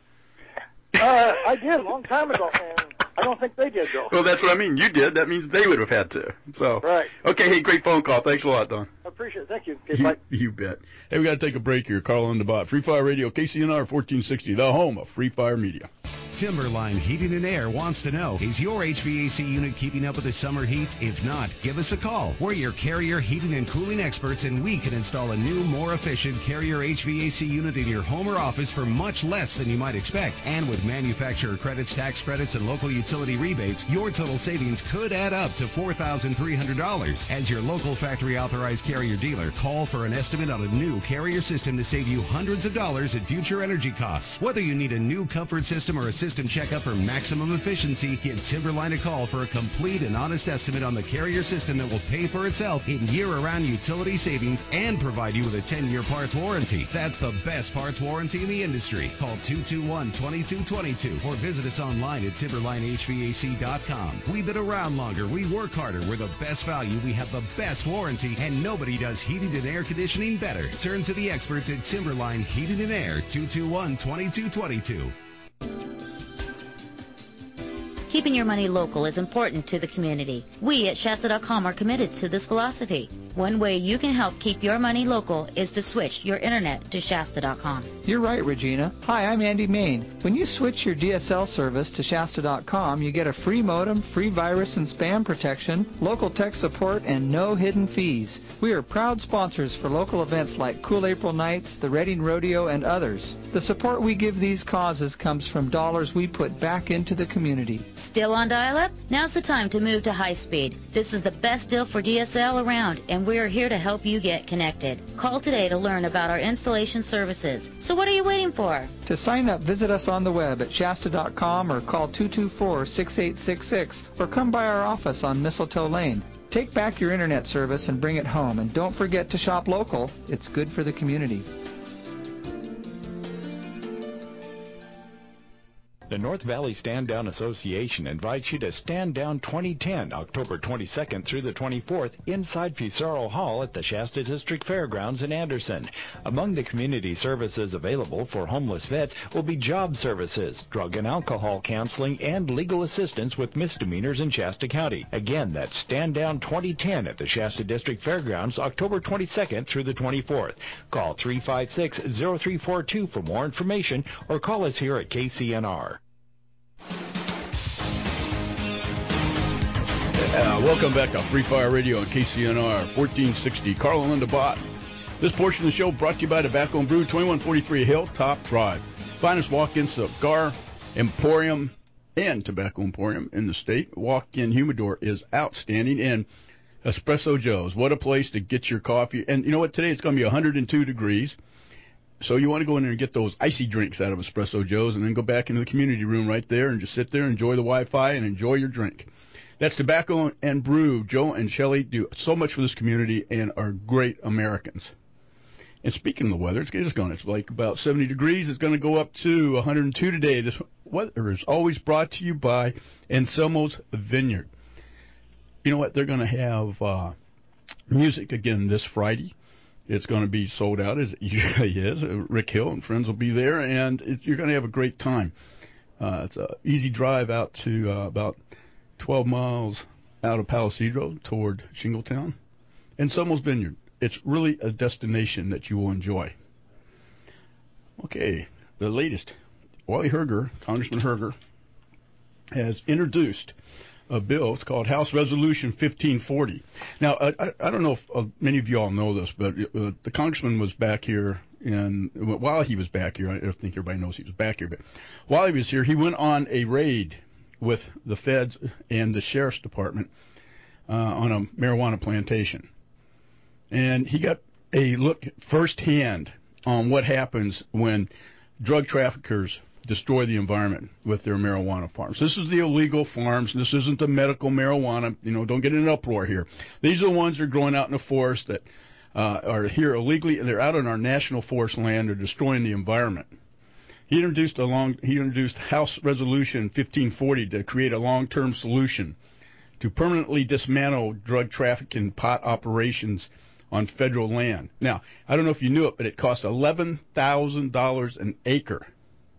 I did a long time ago, and I don't think they did, though. Well, that's what I mean. You did. That means they would have had to. So. Right. Okay, hey, great phone call. Thanks a lot, Don. I appreciate it. Thank you. Okay, bye. You bet. Hey, we got to take a break here. Carl on the bot. Free Fire Radio, KCNR 1460, the home of Free Fire Media. Timberline Heating and Air wants to know, is your HVAC unit keeping up with the summer heat? If not, give us a call. We're your Carrier heating and cooling experts, and we can install a new, more efficient Carrier HVAC unit in your home or office for much less than you might expect. And with manufacturer credits, tax credits, and local utility rebates, your total savings could add up to $4,300. As your local factory authorized Carrier dealer, call for an estimate on a new Carrier system to save you hundreds of dollars in future energy costs. Whether you need a new comfort system or a system checkup for maximum efficiency, give Timberline a call for a complete and honest estimate on the Carrier system that will pay for itself in year-round utility savings and provide you with a 10-year parts warranty. That's the best parts warranty in the industry. Call 221-2222 or visit us online at TimberlineHVAC.com. We've been around longer. We work harder. We're the best value. We have the best warranty, and nobody does heating and air conditioning better. Turn to the experts at Timberline Heating and Air, 221-2222. Keeping your money local is important to the community. We at Shasta.com are committed to this philosophy. One way you can help keep your money local is to switch your internet to Shasta.com. You're right, Regina. Hi, I'm Andy Main. When you switch your DSL service to Shasta.com, you get a free modem, free virus and spam protection, local tech support, and no hidden fees. We are proud sponsors for local events like Cool April Nights, the Reading Rodeo, and others. The support we give these causes comes from dollars we put back into the community. Still on dial-up? Now's the time to move to high speed. This is the best deal for DSL around, and we are here to help you get connected. Call today to learn about our installation services. So what are you waiting for? To sign up, visit us on the web at Shasta.com or call 224-6866 or come by our office on Mistletoe Lane. Take back your internet service and bring it home, and don't forget to shop local. It's good for the community. The North Valley Stand Down Association invites you to Stand Down 2010, October 22nd through the 24th, inside Fusaro Hall at the Shasta District Fairgrounds in Anderson. Among the community services available for homeless vets will be job services, drug and alcohol counseling, and legal assistance with misdemeanors in Shasta County. Again, that's Stand Down 2010 at the Shasta District Fairgrounds, October 22nd through the 24th. Call 356-0342 for more information, or call us here at KCNR. Welcome back to Free Fire Radio on KCNR 1460. Carl and Linda Bott. This portion of the show brought to you by Tobacco and Brew, 2143 Hilltop Drive. Finest walk-in cigar emporium and tobacco emporium in the state. Walk-in humidor is outstanding. And Espresso Joe's, what a place to get your coffee. And you know what? Today it's going to be 102 degrees. So you want to go in there and get those icy drinks out of Espresso Joe's and then go back into the community room right there and just sit there, enjoy the Wi-Fi, and enjoy your drink. That's Tobacco and Brew. Joe and Shelley do so much for this community and are great Americans. And speaking of the weather, it's like about 70 degrees. It's going to go up to 102 today. weather is always brought to you by Anselmo's Vineyard. You know what? They're going to have music again this Friday. It's going to be sold out, as it usually is. Rick Hill and friends will be there, and you're going to have a great time. It's an easy drive out to about 12 miles out of Palisadro toward Shingletown. Anselmo's Vineyard. It's really a destination that you will enjoy. Okay, the latest. Wally Herger, Congressman Herger, has introduced a bill. It's called House Resolution 1540. Now, I don't know if many of you all know this, but the congressman was back here, and while he was back here, I don't think everybody knows he was back here, but while he was here, he went on a raid with the feds and the sheriff's department on a marijuana plantation. And he got a look firsthand on what happens when drug traffickers destroy the environment with their marijuana farms. This is the illegal farms. This isn't the medical marijuana. Don't get in an uproar here. These are the ones that are growing out in the forest that are here illegally, and they're out on our national forest land. They're destroying the environment. He introduced House Resolution 1540 to create a long-term solution to permanently dismantle drug trafficking pot operations on federal land. Now, I don't know if you knew it, but it costs $11,000 an acre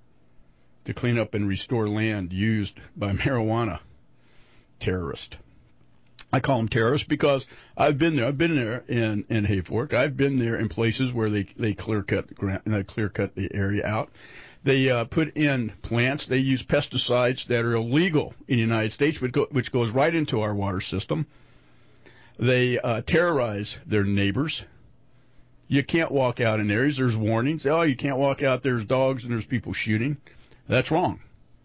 to clean up and restore land used by marijuana terrorists. I call them terrorists because I've been there. I've been there in Hayfork. I've been there in places where they clear cut the area out. They put in plants. They use pesticides that are illegal in the United States, which goes right into our water system. They terrorize their neighbors. You can't walk out in areas. There's warnings. Oh, you can't walk out. There's dogs and there's people shooting. That's wrong.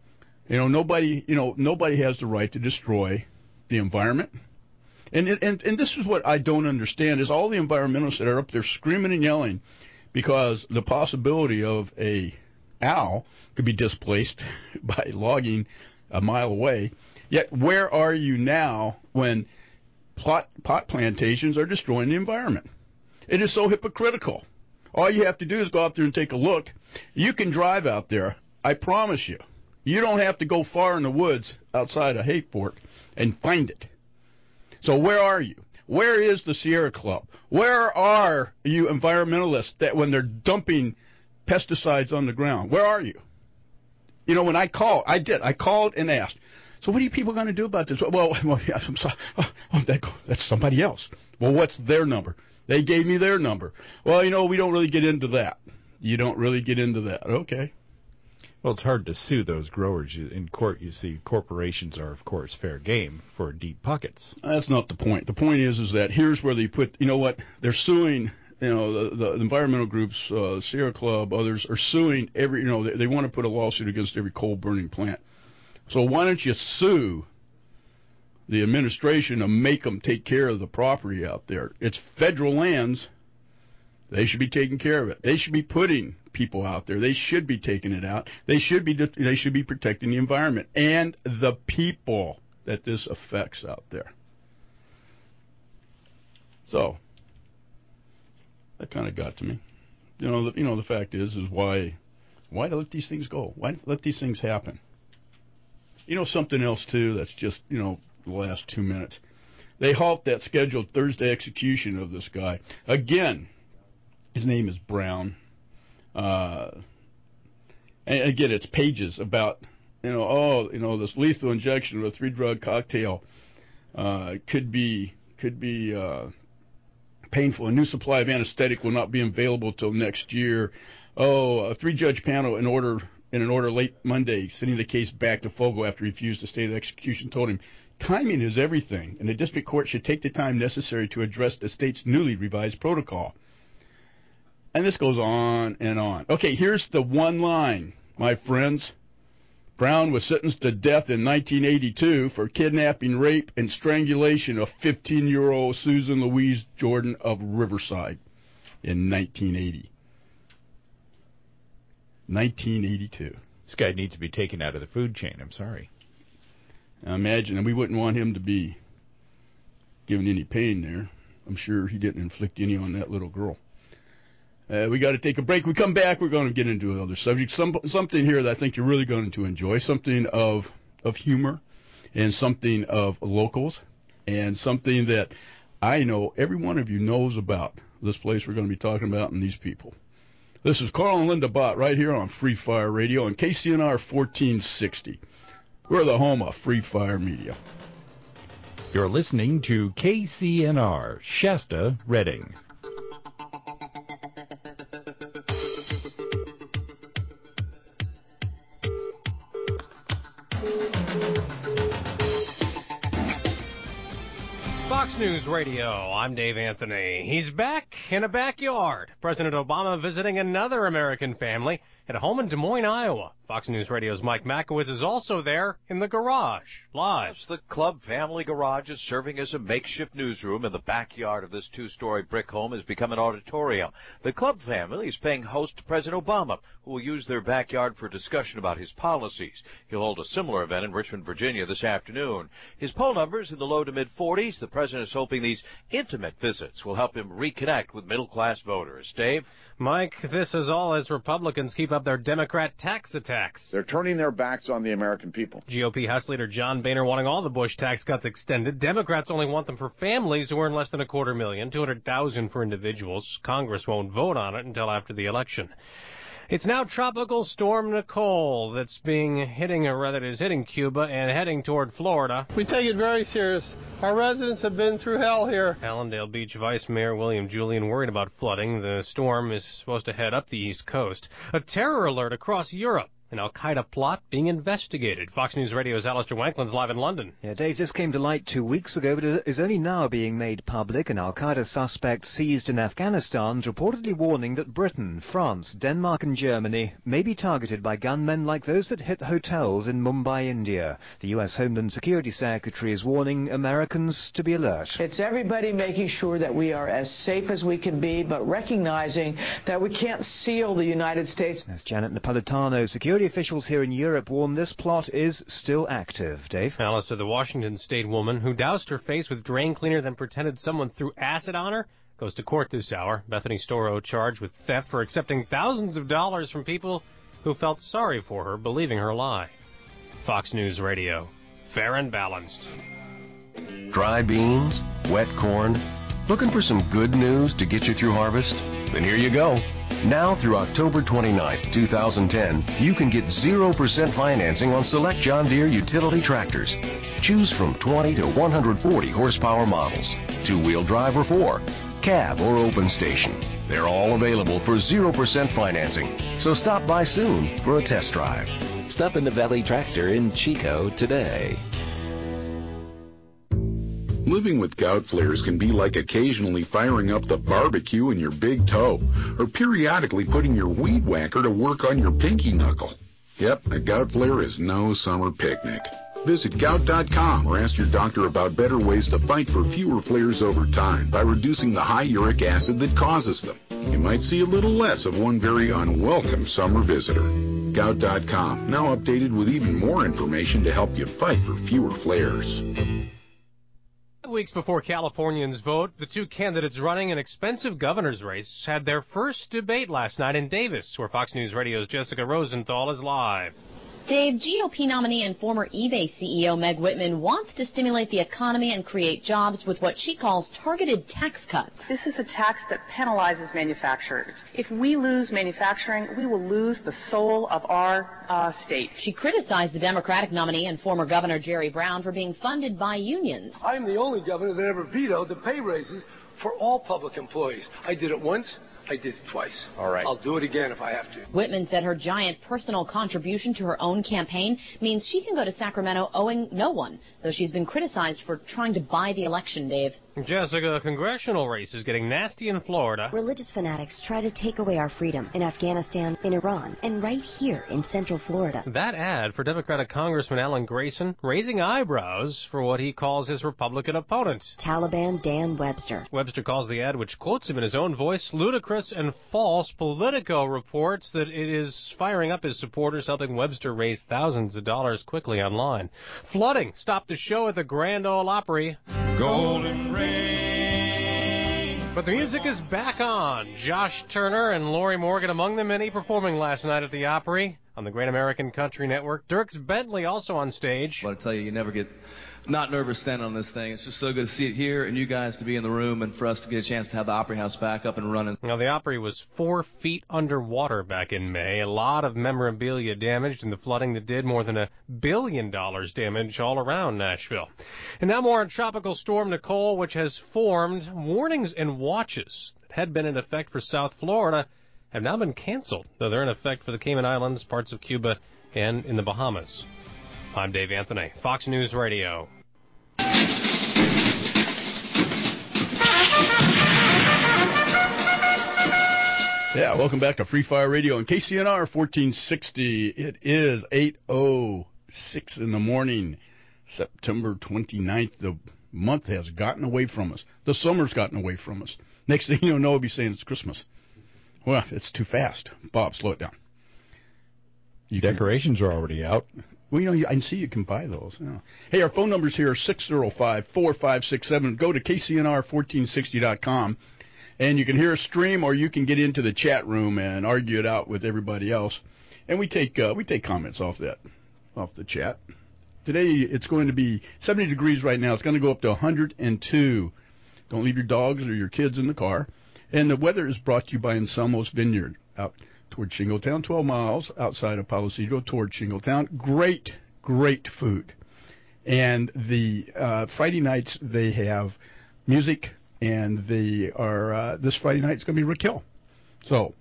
Nobody has the right to destroy the environment. And this is what I don't understand is all the environmentalists that are up there screaming and yelling because the possibility of a owl could be displaced by logging a mile away. Yet where are you now when pot plantations are destroying the environment? It is so hypocritical. All you have to do is go out there and take a look. You can drive out there. I promise you. You don't have to go far in the woods outside of Hayfork and find it. So where are you? Where is the Sierra Club? Where are you environmentalists that when they're dumping pesticides on the ground? Where are you? When I called, I called and asked, so what are you people going to do about this? Well, yeah, I'm sorry. That's somebody else. Well, what's their number? They gave me their number. Well, we don't really get into that. You don't really get into that. Okay. Well, it's hard to sue those growers. In court, you see corporations are, of course, fair game for deep pockets. That's not the point. The point is that here's where they put, they're suing, the environmental groups, Sierra Club, others are suing every, they want to put a lawsuit against every coal-burning plant. So why don't you sue the administration and make them take care of the property out there? It's federal lands. They should be taking care of it. They should be putting people out there. They should be taking it out. They should be protecting the environment and the people that this affects out there. So that kind of got to me. The fact is why let these things go? Why let these things happen? Something else too. That's just the last 2 minutes. They halt that scheduled Thursday execution of this guy again. His name is Brown. And again, it's pages about, this lethal injection of a 3-drug cocktail could be painful. A new supply of anesthetic will not be available till next year. A 3-judge panel in an order late Monday, sending the case back to Fogle after he refused to stay the execution, told him timing is everything, and the district court should take the time necessary to address the state's newly revised protocol. And this goes on and on. Okay, here's the one line, my friends. Brown was sentenced to death in 1982 for kidnapping, rape, and strangulation of 15-year-old Susan Louise Jordan of Riverside in 1980. 1982. This guy needs to be taken out of the food chain. I'm sorry. I imagine, and we wouldn't want him to be given any pain there. I'm sure he didn't inflict any on that little girl. We got to take a break. We come back, we're going to get into another subject, something here that I think you're really going to enjoy, something of humor and something of locals and something that I know every one of you knows about this place we're going to be talking about and these people. This is Carl and Linda Bott right here on Free Fire Radio and KCNR 1460. We're the home of Free Fire Media. You're listening to KCNR, Shasta, Redding. Fox News Radio, I'm Dave Anthony. He's back in a backyard. President Obama visiting another American family at a home in Des Moines, Iowa. Fox News Radio's Mike Makowitz is also there in the garage, live. The Club family garage is serving as a makeshift newsroom, and the backyard of this two-story brick home has become an auditorium. The Club family is paying host to President Obama, who will use their backyard for discussion about his policies. He'll hold a similar event in Richmond, Virginia this afternoon. His poll numbers in the low to mid-40s. The president is hoping these intimate visits will help him reconnect with middle-class voters. Dave? Mike, this is all as Republicans keep up their Democrat tax attacks. They're turning their backs on the American people. GOP House Leader John Boehner wanting all the Bush tax cuts extended. Democrats only want them for families who earn less than $250,000, $200,000 for individuals. Congress won't vote on it until after the election. It's now Tropical Storm Nicole that's hitting Cuba and heading toward Florida. We take it very serious. Our residents have been through hell here. Allendale Beach Vice Mayor William Julian worried about flooding. The storm is supposed to head up the East Coast. A terror alert across Europe. An al-Qaeda plot being investigated. Fox News Radio's Alistair Wankland's live in London. Yeah, Dave, this came to light 2 weeks ago, but is only now being made public. An al-Qaeda suspect seized in Afghanistan is reportedly warning that Britain, France, Denmark and Germany may be targeted by gunmen like those that hit hotels in Mumbai, India. The U.S. Homeland Security Secretary is warning Americans to be alert. It's everybody making sure that we are as safe as we can be, but recognizing that we can't seal the United States. As Janet Napolitano, security officials here in Europe warn this plot is still active. Dave? Alistair, the Washington State woman who doused her face with drain cleaner then pretended someone threw acid on her goes to court this hour. Bethany Storrow charged with theft for accepting thousands of dollars from people who felt sorry for her, believing her lie. Fox News Radio. Fair and balanced. Dry beans, wet corn. Looking for some good news to get you through harvest? Then here you go. Now through October 29, 2010, you can get 0% financing on select John Deere utility tractors. Choose from 20 to 140 horsepower models, two-wheel drive or four, cab or open station. They're all available for 0% financing. So stop by soon for a test drive. Stop in the Valley Tractor in Chico today. Living with gout flares can be like occasionally firing up the barbecue in your big toe, or periodically putting your weed whacker to work on your pinky knuckle. Yep, a gout flare is no summer picnic. Visit gout.com or ask your doctor about better ways to fight for fewer flares over time by reducing the high uric acid that causes them. You might see a little less of one very unwelcome summer visitor. Gout.com, now updated with even more information to help you fight for fewer flares. Weeks before Californians vote, the two candidates running an expensive governor's race had their first debate last night in Davis, where Fox News Radio's Jessica Rosenthal is live. Dave, GOP nominee and former eBay CEO Meg Whitman wants to stimulate the economy and create jobs with what she calls targeted tax cuts. This is a tax that penalizes manufacturers. If we lose manufacturing, we will lose the soul of our state. She criticized the Democratic nominee and former Governor Jerry Brown for being funded by unions. I'm the only governor that ever vetoed the pay raises for all public employees. I did it once. I did it twice. All right. I'll do it again if I have to. Whitman said her giant personal contribution to her own campaign means she can go to Sacramento owing no one, though she's been criticized for trying to buy the election, Dave. Jessica, a congressional race is getting nasty in Florida. Religious fanatics try to take away our freedom in Afghanistan, in Iran, and right here in Central Florida. That ad for Democratic Congressman Alan Grayson raising eyebrows for what he calls his Republican opponent, Taliban Dan Webster. Webster calls the ad, which quotes him in his own voice, ludicrous and false. Politico reports that it is firing up his supporters, helping Webster raise thousands of dollars quickly online. Flooding stopped the show at the Grand Ole Opry. Golden rain But the music is back on. Josh Turner and Lori Morgan among the many performing last night at the Opry on the Great American Country Network. Dierks Bentley also on stage. But I tell you, you never get not nervous standing on this thing. It's just so good to see it here and you guys to be in the room and for us to get a chance to have the Opry House back up and running. Now, the Opry was 4 feet underwater back in May. A lot of memorabilia damaged in the flooding that did more than $1 billion damage all around Nashville. And now more on Tropical Storm Nicole, which has formed. Warnings and watches that had been in effect for South Florida have now been canceled, though they're in effect for the Cayman Islands, parts of Cuba, and in the Bahamas. I'm Dave Anthony, Fox News Radio. Yeah, welcome back to Free Fire Radio on KCNR 1460. It is 8:06 in the morning, September 29th. The month has gotten away from us. The summer's gotten away from us. Next thing you know, we'll be saying it's Christmas. Well, it's too fast. Bob, slow it down. Decorations are already out. Well, I see you can buy those. Yeah. Hey, our phone numbers here are 605-4567. Go to KCNR1460.com, and you can hear a stream, or you can get into the chat room and argue it out with everybody else. And we take comments off the chat. Today, it's going to be 70 degrees right now. It's going to go up to 102. Don't leave your dogs or your kids in the car. And the weather is brought to you by Anselmo's Vineyard out toward Shingletown, 12 miles outside of Palo Cedro toward Shingletown. Great, great food. And the Friday nights they have music, and they are this Friday night it's going to be Rick Hill. So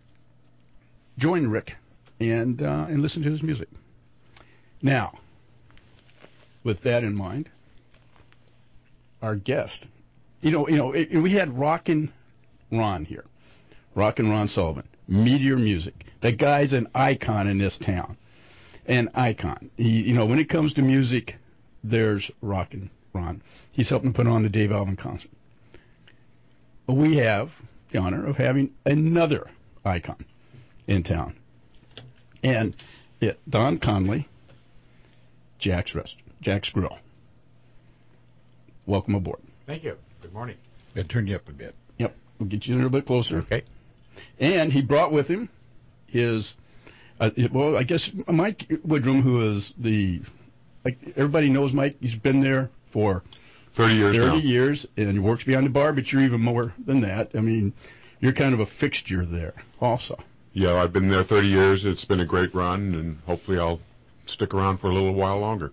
join Rick and listen to his music. Now, with that in mind, our guest, we had Rockin' Ron here, Rockin' Ron Sullivan. Meteor Music. The guy's an icon in this town. An icon. When it comes to music, there's Rockin' Ron. He's helping put on the Dave Alvin concert. We have the honor of having another icon in town. And Don Conley, Jack's Grill. Welcome aboard. Thank you. Good morning. I'll turn you up a bit. Yep. We'll get you a little bit closer. Okay. And he brought with him his, I guess Mike Woodrum, who is everybody knows Mike. He's been there for 30 years 30 years, and he works behind the bar, but you're even more than that. I mean, you're kind of a fixture there also. Yeah, I've been there 30 years. It's been a great run, and hopefully I'll stick around for a little while longer.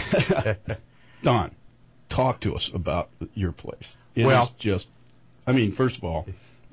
Don, talk to us about your place. First of all,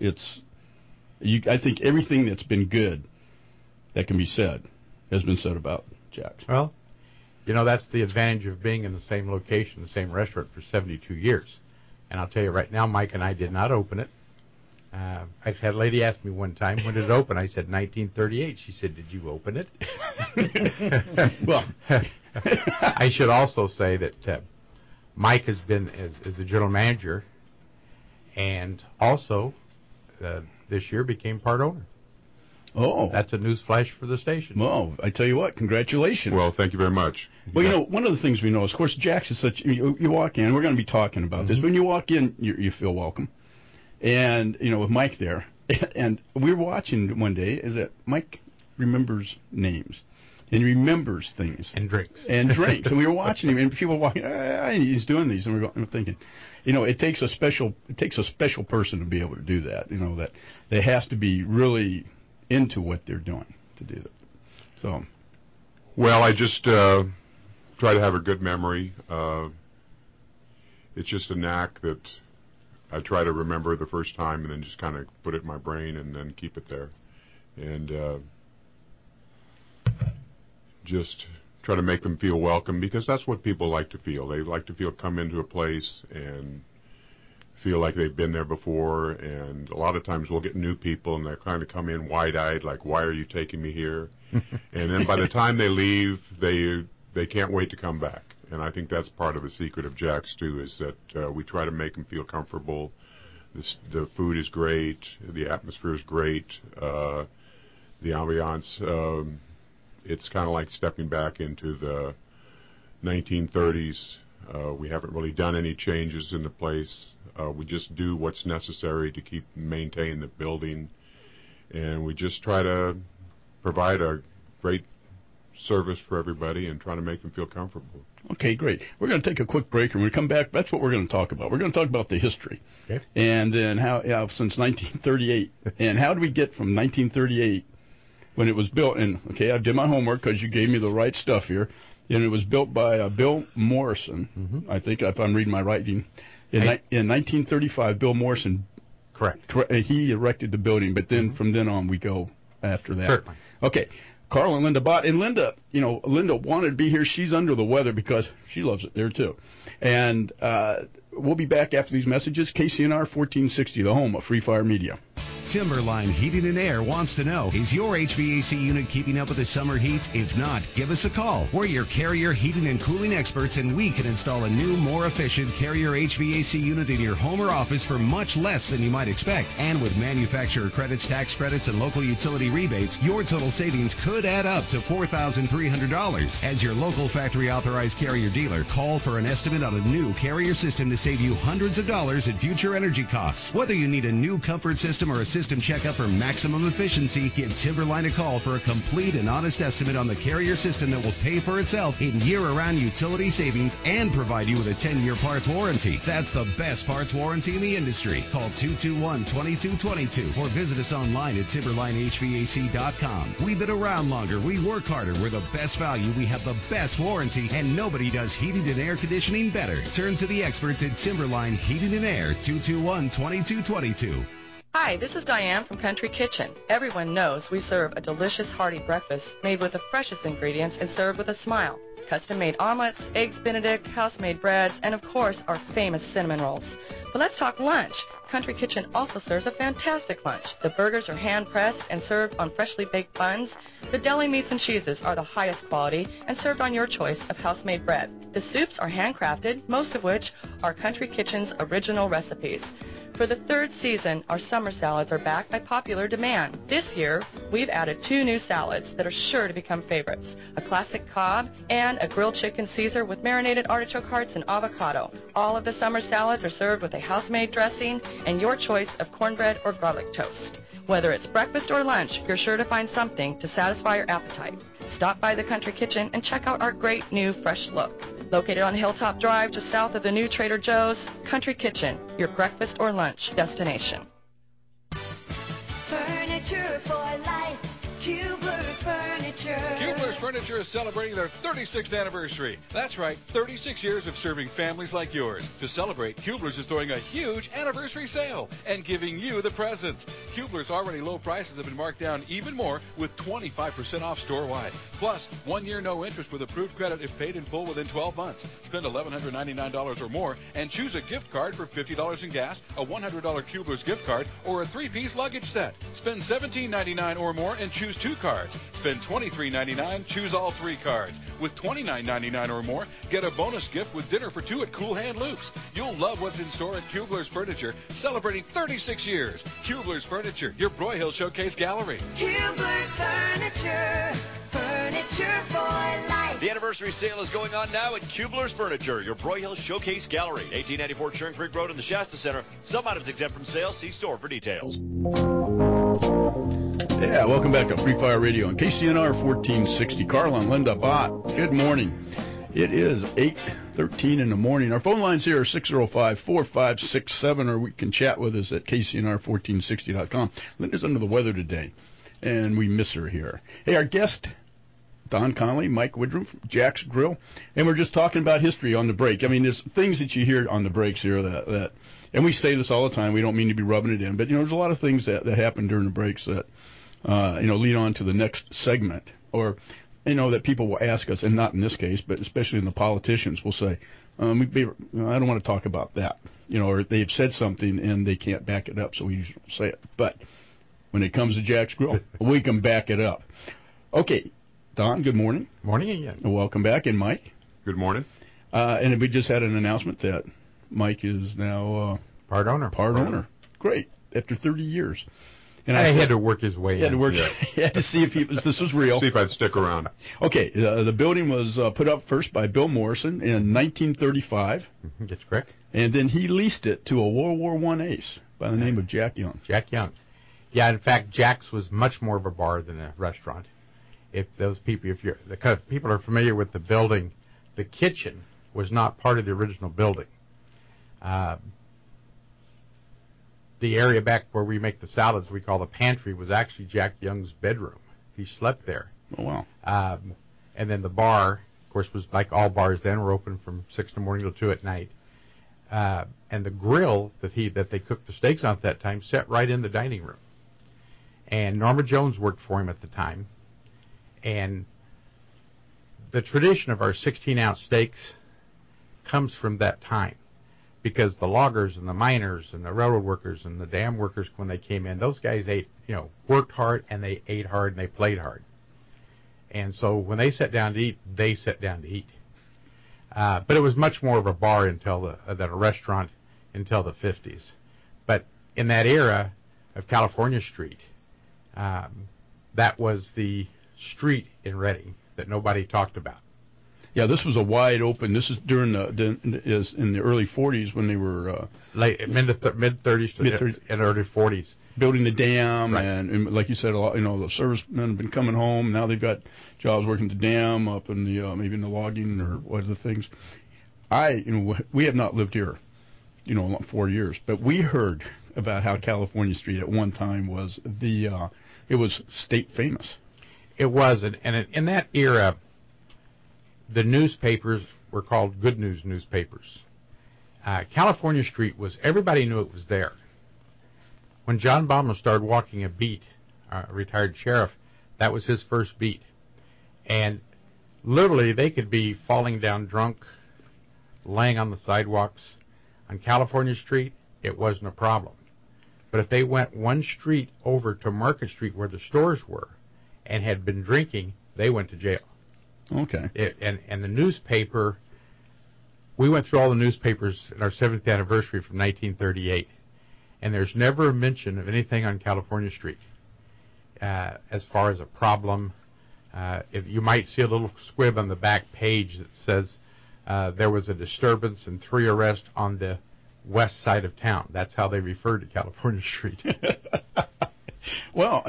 I think everything that's been good that can be said has been said about Jack's. Well, that's the advantage of being in the same location, the same restaurant for 72 years. And I'll tell you right now, Mike and I did not open it. I had a lady ask me one time, when did it open? I said 1938. She said, did you open it? Well, I should also say that Mike has been as the general manager, and also this year became part owner. Oh. That's a news flash for the station. Well, I tell you what, congratulations. Well, thank you very much. Well, one of the things we know is, of course, Jack's is such, you walk in, we're going to be talking about this, but when you walk in, you feel welcome. And, with Mike there, and we were watching one day, is that Mike remembers names. And he remembers things. And drinks. And we were watching him, and people were walking, he's doing these, and we're thinking, it takes a special person to be able to do that. That they has to be really into what they're doing to do that. So, well, I just try to have a good memory. It's just a knack that I try to remember the first time, and then just kind of put it in my brain, and then keep it there, and just try to make them feel welcome, because that's what people like to feel. They like to come into a place and feel like they've been there before, and a lot of times we'll get new people, and they kind of come in wide-eyed, like, why are you taking me here? And then by the time they leave, they can't wait to come back. And I think that's part of the secret of Jack's, too, is that we try to make them feel comfortable. The food is great. The atmosphere is great. The ambiance, it's kind of like stepping back into the 1930s We haven't really done any changes in the place. We just do what's necessary to maintain the building, and we just try to provide a great service for everybody and try to make them feel comfortable. Okay, great. We're going to take a quick break, and when we come back, that's what we're going to talk about. We're going to talk about the history, okay, and then how since 1938, and how do we get from 1938 when it was built? And okay, I did my homework because you gave me the right stuff here. And it was built by Bill Morrison, I think, if I'm reading my writing. In 1935, Bill Morrison. Correct. He erected the building, but then from then on we go after that. Certainly. Okay. Carl and Linda Bott. And Linda, Linda wanted to be here. She's under the weather because she loves it there, too. And we'll be back after these messages. KCNR 1460, the home of Free Fire Media. Timberline Heating and Air wants to know, is your HVAC unit keeping up with the summer heat? If not, give us a call. We're your Carrier heating and cooling experts, and we can install a new, more efficient Carrier HVAC unit in your home or office for much less than you might expect. And with manufacturer credits, tax credits, and local utility rebates, your total savings could add up to $4,300. As your local factory authorized Carrier dealer, call for an estimate on a new Carrier system to save you hundreds of dollars in future energy costs. Whether you need a new comfort system or a system checkup for maximum efficiency, give Timberline a call for a complete and honest estimate on the Carrier system that will pay for itself in year-round utility savings and provide you with a 10-year parts warranty. That's the best parts warranty in the industry. Call 221-2222 or visit us online at TimberlineHVAC.com. We've been around longer. We work harder. We're the best value. We have the best warranty, and nobody does heating and air conditioning better. Turn to the experts at Timberline Heating and Air, 221-2222. Hi, this is Diane from Country Kitchen. Everyone knows we serve a delicious hearty breakfast made with the freshest ingredients and served with a smile. Custom-made omelets, eggs Benedict, house-made breads, and of course our famous cinnamon rolls. But let's talk lunch. Country Kitchen also serves a fantastic lunch. The burgers are hand-pressed and served on freshly baked buns. The deli meats and cheeses are the highest quality and served on your choice of house-made bread. The soups are handcrafted, most of which are Country Kitchen's original recipes. For the third season, our summer salads are back by popular demand. This year, we've added 2 new salads that are sure to become favorites, a classic Cobb and a grilled chicken Caesar with marinated artichoke hearts and avocado. All of the summer salads are served with a house-made dressing and your choice of cornbread or garlic toast. Whether it's breakfast or lunch, you're sure to find something to satisfy your appetite. Stop by the Country Kitchen and check out our great new fresh look. Located on Hilltop Drive just south of the new Trader Joe's, Country Kitchen, your breakfast or lunch destination. Furniture for life, Kubler's Furniture. Kubler's Furniture is celebrating their 36th anniversary. That's right, 36 years of serving families like yours. To celebrate, Kubler's is throwing a huge anniversary sale and giving you the presents. Kubler's already low prices have been marked down even more with 25% off store-wide. Plus, 1 year no interest with approved credit if paid in full within 12 months. Spend $1,199 or more and choose a gift card for $50 in gas, a $100 Kubler's gift card, or a 3-piece luggage set. Spend $17.99 or more and choose 2 cards. Spend $23.99, choose all 3 cards. With $29.99 or more, get a bonus gift with dinner for 2 at Cool Hand Luke's. You'll love what's in store at Kubler's Furniture, celebrating 36 years. Kubler's Furniture, your Broyhill Showcase Gallery. Kubler's Furniture, furniture for life. The anniversary sale is going on now at Kubler's Furniture, your Broyhill Showcase Gallery, 1894 Churn Creek Road in the Shasta Center. Some items exempt from sale. See store for details. Yeah, welcome back to Free Fire Radio on KCNR 1460. Carl and Linda Bott, good morning. It is 8:13 in the morning. Our phone lines here are 605-4567, or we can chat with us at KCNR1460.com. Linda's under the weather today, and we miss her here. Hey, our guest, Don Connolly, Mike Woodrum from Jack's Grill, and we're just talking about history on the break. I mean, there's things that you hear on the breaks here that and we say this all the time, we don't mean to be rubbing it in, but, there's a lot of things that happen during the breaks that, lead on to the next segment, or, that people will ask us, and not in this case, but especially in the politicians will say, I don't want to talk about that, or they've said something and they can't back it up, so we usually say it. But when it comes to Jack's Grill, we can back it up. Okay, Don, good morning. Morning again. Welcome back. And Mike? Good morning. And we just had an announcement that Mike is now part owner. Great, after 30 years. And I said, had to work his way in. He had to work. He had to see if this was real. See if I'd stick around. Okay, the building was put up first by Bill Morrison in 1935. That's correct. And then he leased it to a World War I ace by the name of Jack Young. Jack Young. Yeah, in fact, Jack's was much more of a bar than a restaurant. If people are familiar with the building, the kitchen was not part of the original building. The area back where we make the salads, we call the pantry, was actually Jack Young's bedroom. He slept there. Oh, wow. And then the bar, of course, was like all bars then, were open from 6 in the morning till 2 at night. And the grill that they cooked the steaks on at that time sat right in the dining room. And Norma Jones worked for him at the time. And the tradition of our 16-ounce steaks comes from that time, because the loggers and the miners and the railroad workers and the dam workers, when they came in, those guys worked hard, and they ate hard, and they played hard. And so when they sat down to eat, they sat down to eat. But it was much more of a bar than a restaurant until the 50s. But in that era of California Street, that was the street in Redding that nobody talked about. Yeah, this was a wide open. This is during is in the early 40s when they were mid 30s and early 40s, building the dam, right. and like you said, the servicemen have been coming home. Now they've got jobs working the dam up in the maybe in the logging or what other things. We have not lived here, 4 years, but we heard about how California Street at one time was it was state famous. It was, and in that era, the newspapers were called Good News newspapers. California Street everybody knew it was there. When John Baumler started walking a beat, a retired sheriff, that was his first beat. And literally, they could be falling down drunk, laying on the sidewalks. On California Street, it wasn't a problem. But if they went one street over to Market Street where the stores were and had been drinking, they went to jail. Okay. And the newspaper, we went through all the newspapers in our 7th anniversary from 1938, and there's never a mention of anything on California Street as far as a problem. If you might see a little squib on the back page that says there was a disturbance and 3 arrests on the west side of town. That's how they referred to California Street. Well,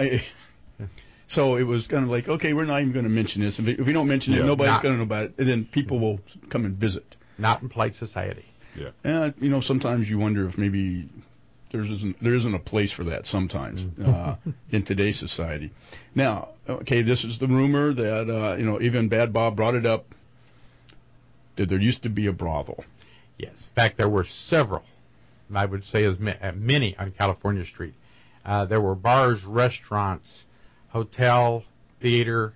so it was kind of like, okay, we're not even going to mention this. If we don't mention it, nobody's going to know about it, and then people will come and visit. Not in polite society. Yeah. Sometimes you wonder if maybe there isn't a place for that sometimes in today's society. Now, okay, this is the rumor that even Bad Bob brought it up, that there used to be a brothel. Yes. In fact, there were several. I would say many on California Street. There were bars, restaurants, hotel, theater,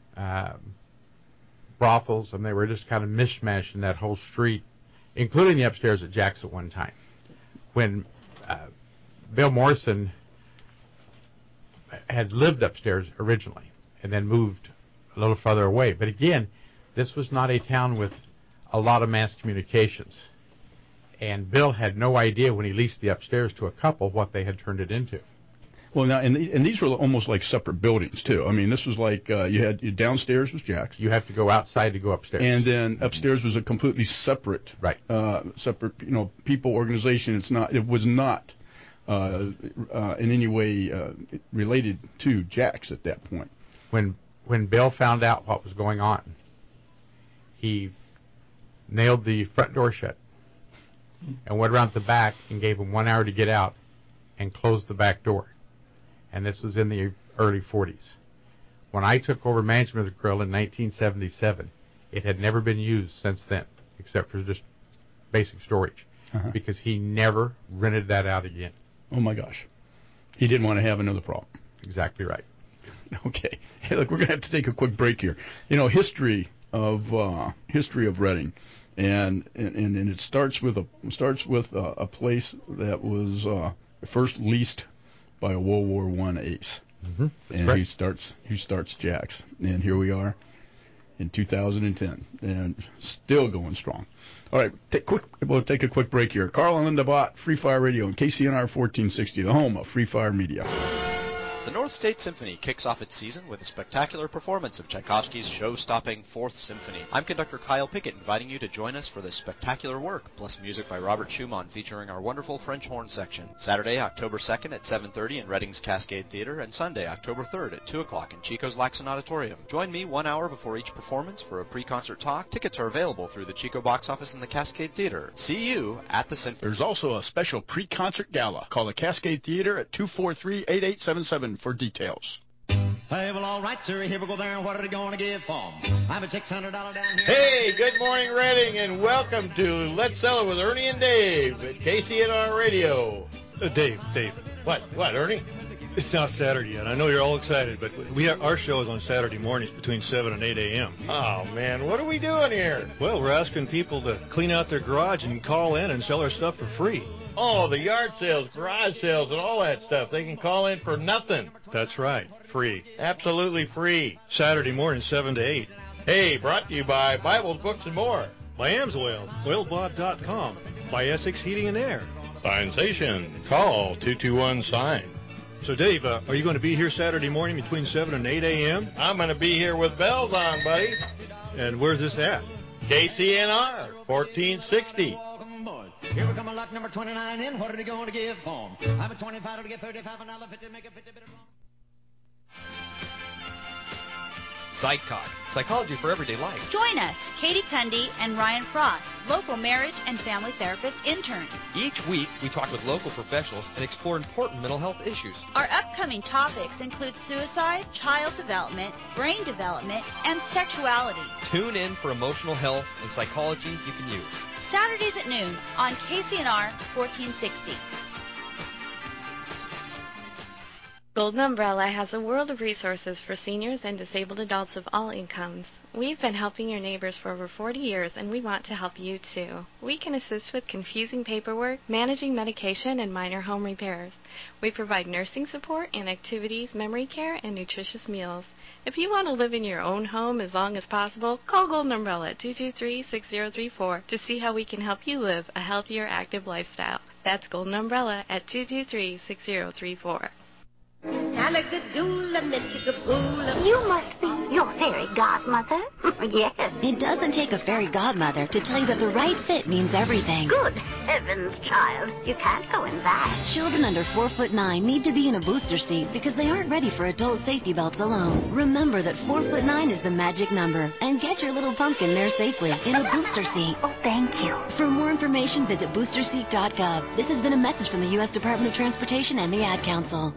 brothels, and they were just kind of mishmashed in that whole street, including the upstairs at Jack's at one time. When Bill Morrison had lived upstairs originally and then moved a little further away. But again, this was not a town with a lot of mass communications. And Bill had no idea when he leased the upstairs to a couple what they had turned it into. Well, now, and these were almost like separate buildings, too. I mean, this was like you downstairs was Jack's. You have to go outside to go upstairs. And then upstairs was a completely separate, separate, people, organization. It was not in any way related to Jack's at that point. When Bill found out what was going on, he nailed the front door shut and went around the back and gave him 1 hour to get out and closed the back door. And this was in the early 40s. When I took over management of the grill in 1977, it had never been used since then, except for just basic storage, because he never rented that out again. Oh, my gosh. He didn't want to have another problem. Exactly right. Okay. Hey, look, we're going to have to take a quick break here. History of Redding. And it starts with a place that was first leased by a World War I ace, and he starts Jack's, and here we are in 2010, and still going strong. All right, we'll take a quick break here. Carl and Linda Bott, Free Fire Radio, and KCNR 1460, the home of Free Fire Media. The North State Symphony kicks off its season with a spectacular performance of Tchaikovsky's show-stopping Fourth Symphony. I'm conductor Kyle Pickett, inviting you to join us for this spectacular work, plus music by Robert Schumann featuring our wonderful French horn section. Saturday, October 2nd at 7:30 in Reading's Cascade Theater, and Sunday, October 3rd at 2 o'clock in Chico's Laxon Auditorium. Join me 1 hour before each performance for a pre-concert talk. Tickets are available through the Chico box office in the Cascade Theater. See you at the Symphony. There's also a special pre-concert gala. Call the Cascade Theater at 243-8877 for details. Hey, well, all right, sir. Here we go there. And what are they going to give for 'em? I'm at $600 down here. Hey, good morning, Reading, and welcome to Let's Sell It with Ernie and Dave at KCNR Radio. Dave. What, Ernie? It's not Saturday yet. I know you're all excited, but our show is on Saturday mornings between 7 and 8 a.m. Oh, man, what are we doing here? Well, we're asking people to clean out their garage and call in and sell our stuff for free. Oh, the yard sales, garage sales, and all that stuff. They can call in for nothing. That's right. Free. Absolutely free. Saturday morning, 7 to 8. Hey, brought to you by Bibles, Books, and More. By Amsoil, oilbob.com. By Essex Heating and Air. Sensation. Call 221-SIGN. So, Dave, are you going to be here Saturday morning between 7 and 8 a.m.? I'm going to be here with bells on, buddy. And where's this at? KCNR, 1460. Here we come, a lot number 29 in. What are they going to give for 'em? I'm at 25 to get 35, another 50, make it 50 bit wrong. Psych Talk, psychology for everyday life. Join us, Katie Cundy and Ryan Frost, local marriage and family therapist interns. Each week, we talk with local professionals and explore important mental health issues. Our upcoming topics include suicide, child development, brain development, and sexuality. Tune in for emotional health and psychology you can use. Saturdays at noon on KCNR 1460. Golden Umbrella has a world of resources for seniors and disabled adults of all incomes. We've been helping your neighbors for over 40 years, and we want to help you too. We can assist with confusing paperwork, managing medication, and minor home repairs. We provide nursing support and activities, memory care, and nutritious meals. If you want to live in your own home as long as possible, call Golden Umbrella at 223-6034 to see how we can help you live a healthier, active lifestyle. That's Golden Umbrella at 223-6034. You must be your fairy godmother. Yes. It doesn't take a fairy godmother to tell you that the right fit means everything. Good heavens, child. You can't go in that. Children under 4'9" need to be in a booster seat because they aren't ready for adult safety belts alone. Remember that 4'9" is the magic number, and get your little pumpkin there safely in a booster seat. Oh, thank you. For more information, visit boosterseat.gov. This has been a message from the U.S. Department of Transportation and the Ad Council.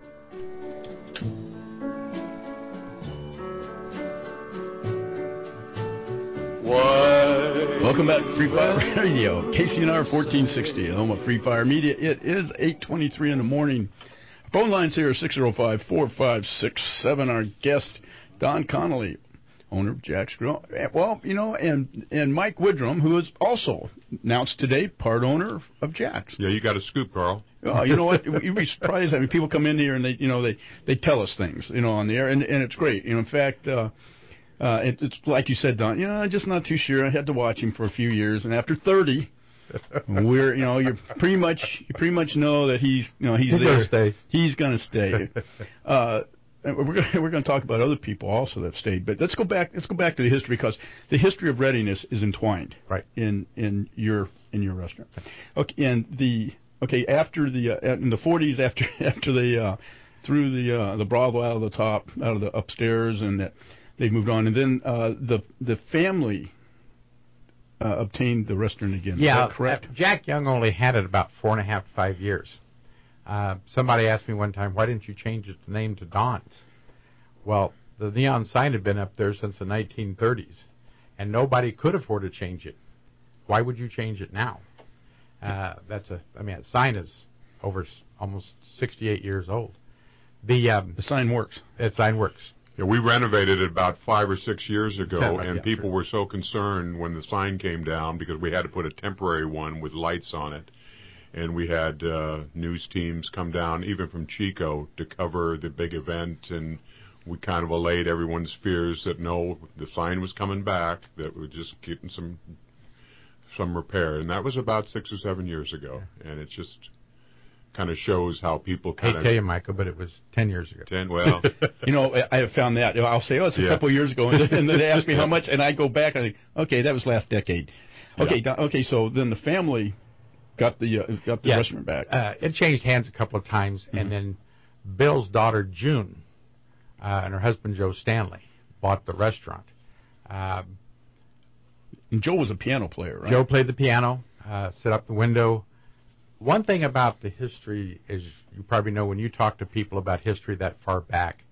Welcome back to Free Fire Radio, KCNR 1460, home of Free Fire Media. It is 8:23 in the morning. Phone lines here are 605-4567. Our guest, Don Connolly, owner of Jack's Grill. Well, you know, and Mike Woodrum, who is also announced today part owner of Jack's. Yeah, you got a scoop, Carl. Oh, you know what? You'd be surprised. I mean, people come in here and they tell us things, on the air, and it's great. In fact. It's like you said, Don. I'm just not too sure. I had to watch him for a few years, and after 30, you pretty much know that he's there. Gonna stay. He's going to stay. We're going to talk about other people also that have stayed, but let's go back to the history, because the history of readiness is entwined in your restaurant. Okay, and after in the 40s, after they threw the Bravo out of the top, out of the upstairs, and that. They moved on, and then the family obtained the restaurant again. Yeah, is that correct? Jack Young only had it about 4.5 to 5 years. Somebody asked me one time, why didn't you change its name to Don's? Well, the neon sign had been up there since the 1930s, and nobody could afford to change it. Why would you change it now? That sign is over almost 68 years old. The sign works. The sign works. Yeah, we renovated it about 5 or 6 years ago, and people were so concerned when the sign came down because we had to put a temporary one with lights on it. And we had news teams come down, even from Chico, to cover the big event, and we kind of allayed everyone's fears that no, the sign was coming back, that we're just getting some repair. And that was about 6 or 7 years ago, and it's just kind of shows how people I kind hate of. to tell you, Michael, but it was 10 years ago. 10, well. I have found that. I'll say, it's a couple of years ago, and then they ask me how much, and I go back, and I think, okay, that was last decade. Okay, okay, so then the family got the restaurant back. It changed hands a couple of times, and then Bill's daughter, June, and her husband, Joe Stanley, bought the restaurant. And Joe was a piano player, right? Joe played the piano, set up the window. One thing about the history is, you probably know when you talk to people about history that far back,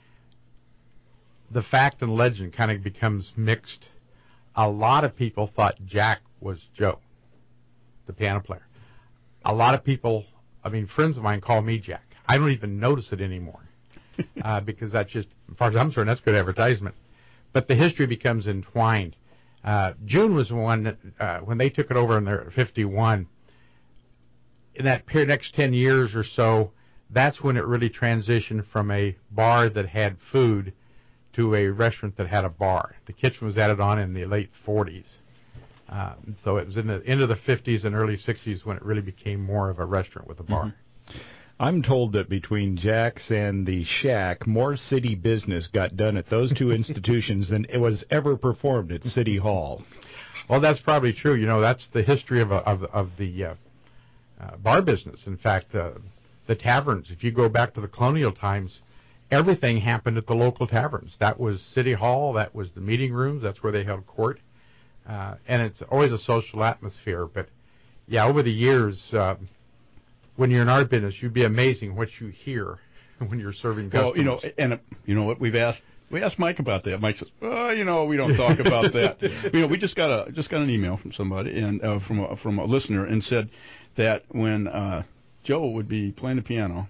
the fact and legend kind of becomes mixed. A lot of people thought Jack was Joe, the piano player. A lot of people, friends of mine call me Jack. I don't even notice it anymore because that's just, as far as I'm concerned, that's good advertisement. But the history becomes entwined. June was the one that, when they took it over in their 51, in that period, next 10 years or so, that's when it really transitioned from a bar that had food to a restaurant that had a bar. The kitchen was added on in the late 40s. So it was in the end of the 50s and early 60s when it really became more of a restaurant with a bar. Mm-hmm. I'm told that between Jack's and the Shack, more city business got done at those two institutions than it was ever performed at City Hall. Well, that's probably true. That's the history of the bar business. In fact, the taverns, if you go back to the colonial times, everything happened at the local taverns. That was City Hall, that was the meeting rooms, that's where they held court. And it's always a social atmosphere. But, over the years, when you're in our business, you'd be amazing what you hear when you're serving customers. Well, and you know what, we asked Mike about that. Mike says, we don't talk about that. We just got an email from somebody and from a listener and said that when Joe would be playing the piano,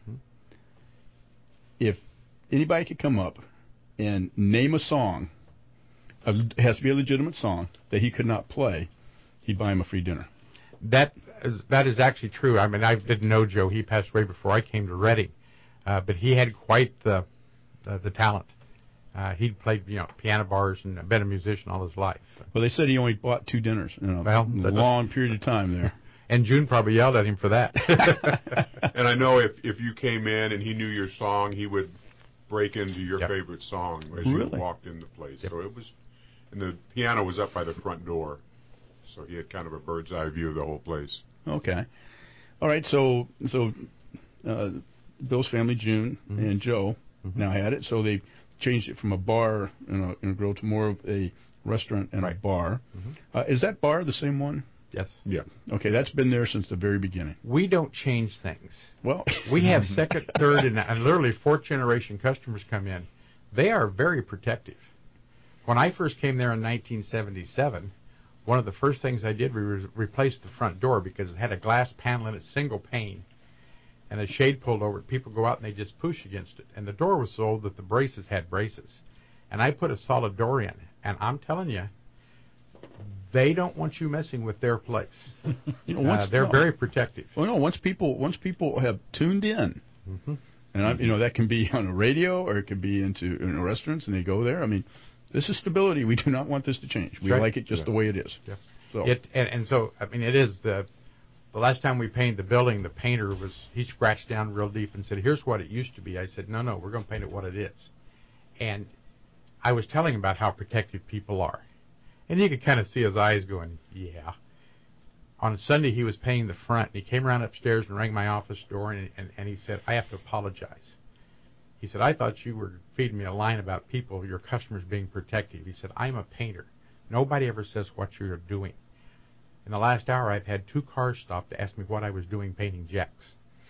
if anybody could come up and name a song, it has to be a legitimate song that he could not play, he'd buy him a free dinner. That is actually true. I didn't know Joe. He passed away before I came to Reading, but he had quite the talent. He'd played piano bars and been a musician all his life. Well, they said he only bought 2 dinners in a long period of time there. And June probably yelled at him for that. And I know if you came in and he knew your song, he would break into your favorite song as you walked in the place. So it was, and the piano was up by the front door, so he had kind of a bird's eye view of the whole place. Okay, all right. So Bill's family, June and Joe, now had it. So they changed it from a bar and a grill to more of a restaurant and a bar. Is that bar the same one? Yes. Yeah. Okay, that's been there since the very beginning. We don't change things. Well, we have second, third, and literally fourth generation customers come in. They are very protective. When I first came there in 1977, one of the first things I did was replace the front door because it had a glass panel in it, single pane, and the shade pulled over it. People go out and they just push against it. And the door was so old that the braces had braces. And I put a solid door in. And I'm telling you, they don't want you messing with their place. They're very protective. Well, once people have tuned in, and that can be on a radio or it can be into restaurants, and they go there. This is stability. We do not want this to change. We like it just the way it is. Yeah. So it is the last time we painted the building. The painter he scratched down real deep and said, "Here's what it used to be." I said, "No, we're going to paint it what it is." And I was telling him about how protective people are. And you could kind of see his eyes going, yeah. On Sunday, he was painting the front, and he came around upstairs and rang my office door, and he said, "I have to apologize." He said, "I thought you were feeding me a line about your customers being protective." He said, "I'm a painter. Nobody ever says what you're doing." In the last hour, I've had 2 cars stop to ask me what I was doing painting Jack's.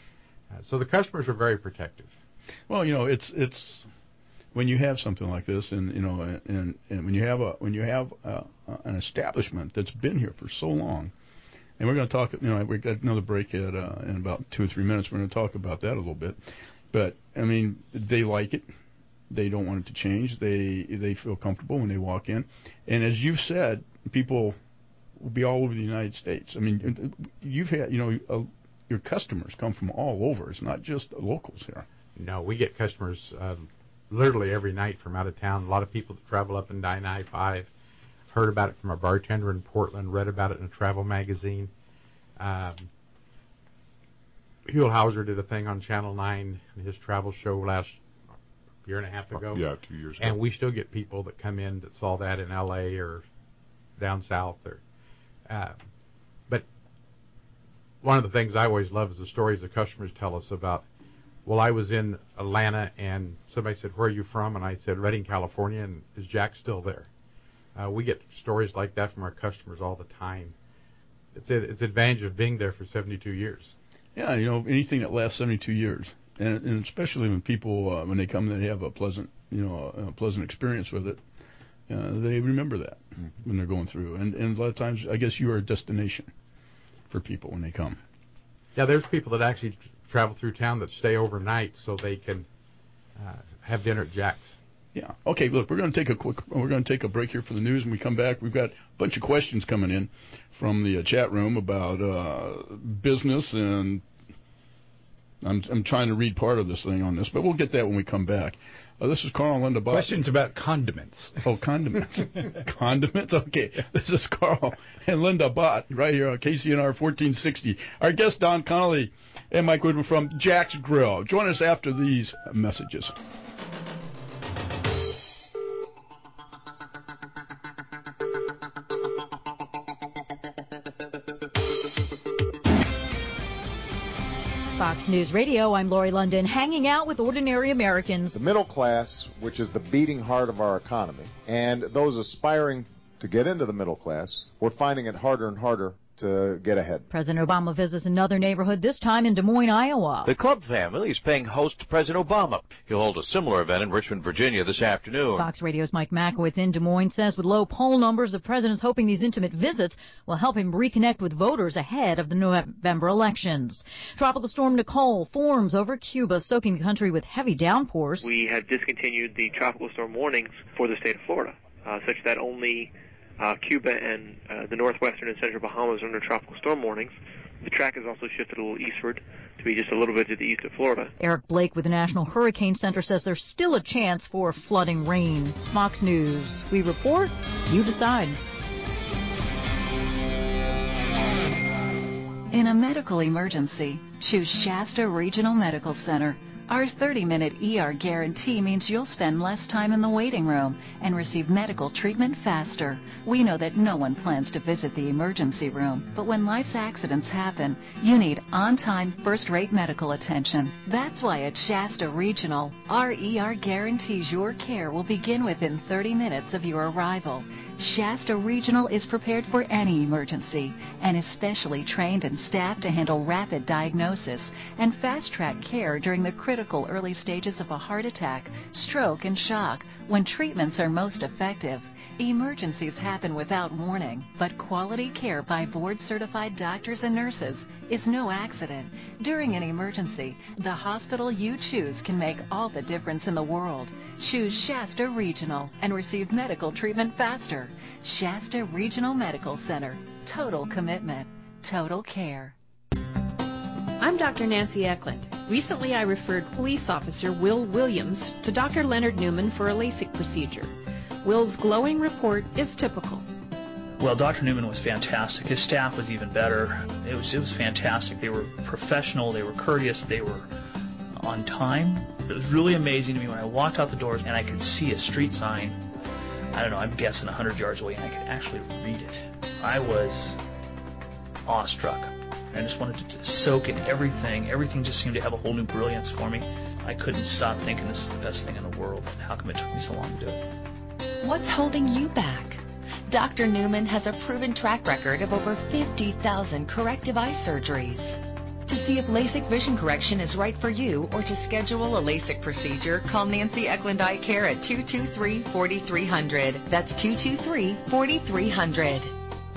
So the customers are very protective. Well, it's when you have something like this, and when you have an establishment that's been here for so long, and we're going to talk. We've got another break in about 2 or 3 minutes. We're going to talk about that a little bit. But they like it. They don't want it to change. They feel comfortable when they walk in, and as you've said, people will be all over the United States. You've had your customers come from all over. It's not just locals here. No, we get customers literally every night from out of town. A lot of people that travel up and down I-5 heard about it from a bartender in Portland, read about it in a travel magazine. Huell Hauser did a thing on Channel 9 in his travel show last year and a half ago. Yeah, 2 years ago. And we still get people that come in that saw that in L.A. or down south. But one of the things I always love is the stories the customers tell us about, well, I was in Atlanta and somebody said, where are you from? And I said, Redding, California, and is Jack still there? We get stories like that from our customers all the time. It's the advantage of being there for 72 years. Yeah, anything that lasts 72 years, and especially when people when they come, they have a pleasant experience with it. They remember that when they're going through, and a lot of times, I guess you are a destination for people when they come. Yeah, there's people that actually travel through town that stay overnight so they can have dinner at Jack's. Yeah. Okay. Look, we're going to take a break here for the news. When we come back, we've got a bunch of questions coming in from the chat room about business, and I'm trying to read part of this thing on this, but we'll get that when we come back. This is Carl and Linda Bott. Questions about condiments. Oh, condiments. Condiments? Okay. This is Carl and Linda Bott right here on KCNR 1460. Our guest, Don Connolly and Mike Woodman from Jack's Grill. Join us after these messages. Fox News Radio, I'm Lori London, hanging out with ordinary Americans. The middle class, which is the beating heart of our economy, and those aspiring to get into the middle class, we're finding it harder and harder to get ahead. President Obama visits another neighborhood, this time in Des Moines, Iowa. The Club family is paying host to President Obama. He'll hold a similar event in Richmond, Virginia this afternoon. Fox Radio's Mike Makowitz in Des Moines says with low poll numbers, the president's hoping these intimate visits will help him reconnect with voters ahead of the November elections. Tropical storm Nicole forms over Cuba, soaking the country with heavy downpours. We have discontinued the tropical storm warnings for the state of Florida, such that only Cuba and the northwestern and central Bahamas are under tropical storm warnings. The track has also shifted a little eastward to be just a little bit to the east of Florida. Eric Blake with the National Hurricane Center says there's still a chance for flooding rain. Fox News. We report, you decide. In a medical emergency, choose Shasta Regional Medical Center. Our 30-minute ER guarantee means you'll spend less time in the waiting room and receive medical treatment faster. We know that no one plans to visit the emergency room, but when life's accidents happen, you need on-time, first-rate medical attention. That's why at Shasta Regional, our ER guarantees your care will begin within 30 minutes of your arrival. Shasta Regional is prepared for any emergency and is specially trained and staffed to handle rapid diagnosis and fast-track care during the critical early stages of a heart attack, stroke, and shock when treatments are most effective. Emergencies happen without warning, but quality care by board-certified doctors and nurses is no accident. During an emergency, the hospital you choose can make all the difference in the world. Choose Shasta Regional and receive medical treatment faster. Shasta Regional Medical Center. Total commitment. Total care. I'm Dr. Nancy Eklund. Recently, I referred police officer Will Williams to Dr. Leonard Newman for a LASIK procedure. Will's glowing report is typical. Well, Dr. Newman was fantastic. His staff was even better. It was fantastic. They were professional. They were courteous. They were on time. It was really amazing to me when I walked out the doors and I could see a street sign, I don't know, I'm guessing 100 yards away, and I could actually read it. I was awestruck. I just wanted to soak in everything. Everything just seemed to have a whole new brilliance for me. I couldn't stop thinking this is the best thing in the world. How come it took me so long to do it? What's holding you back? Dr. Newman has a proven track record of over 50,000 corrective eye surgeries. To see if LASIK vision correction is right for you or to schedule a LASIK procedure, call Nancy Eklund Eye Care at 223-4300. That's 223-4300.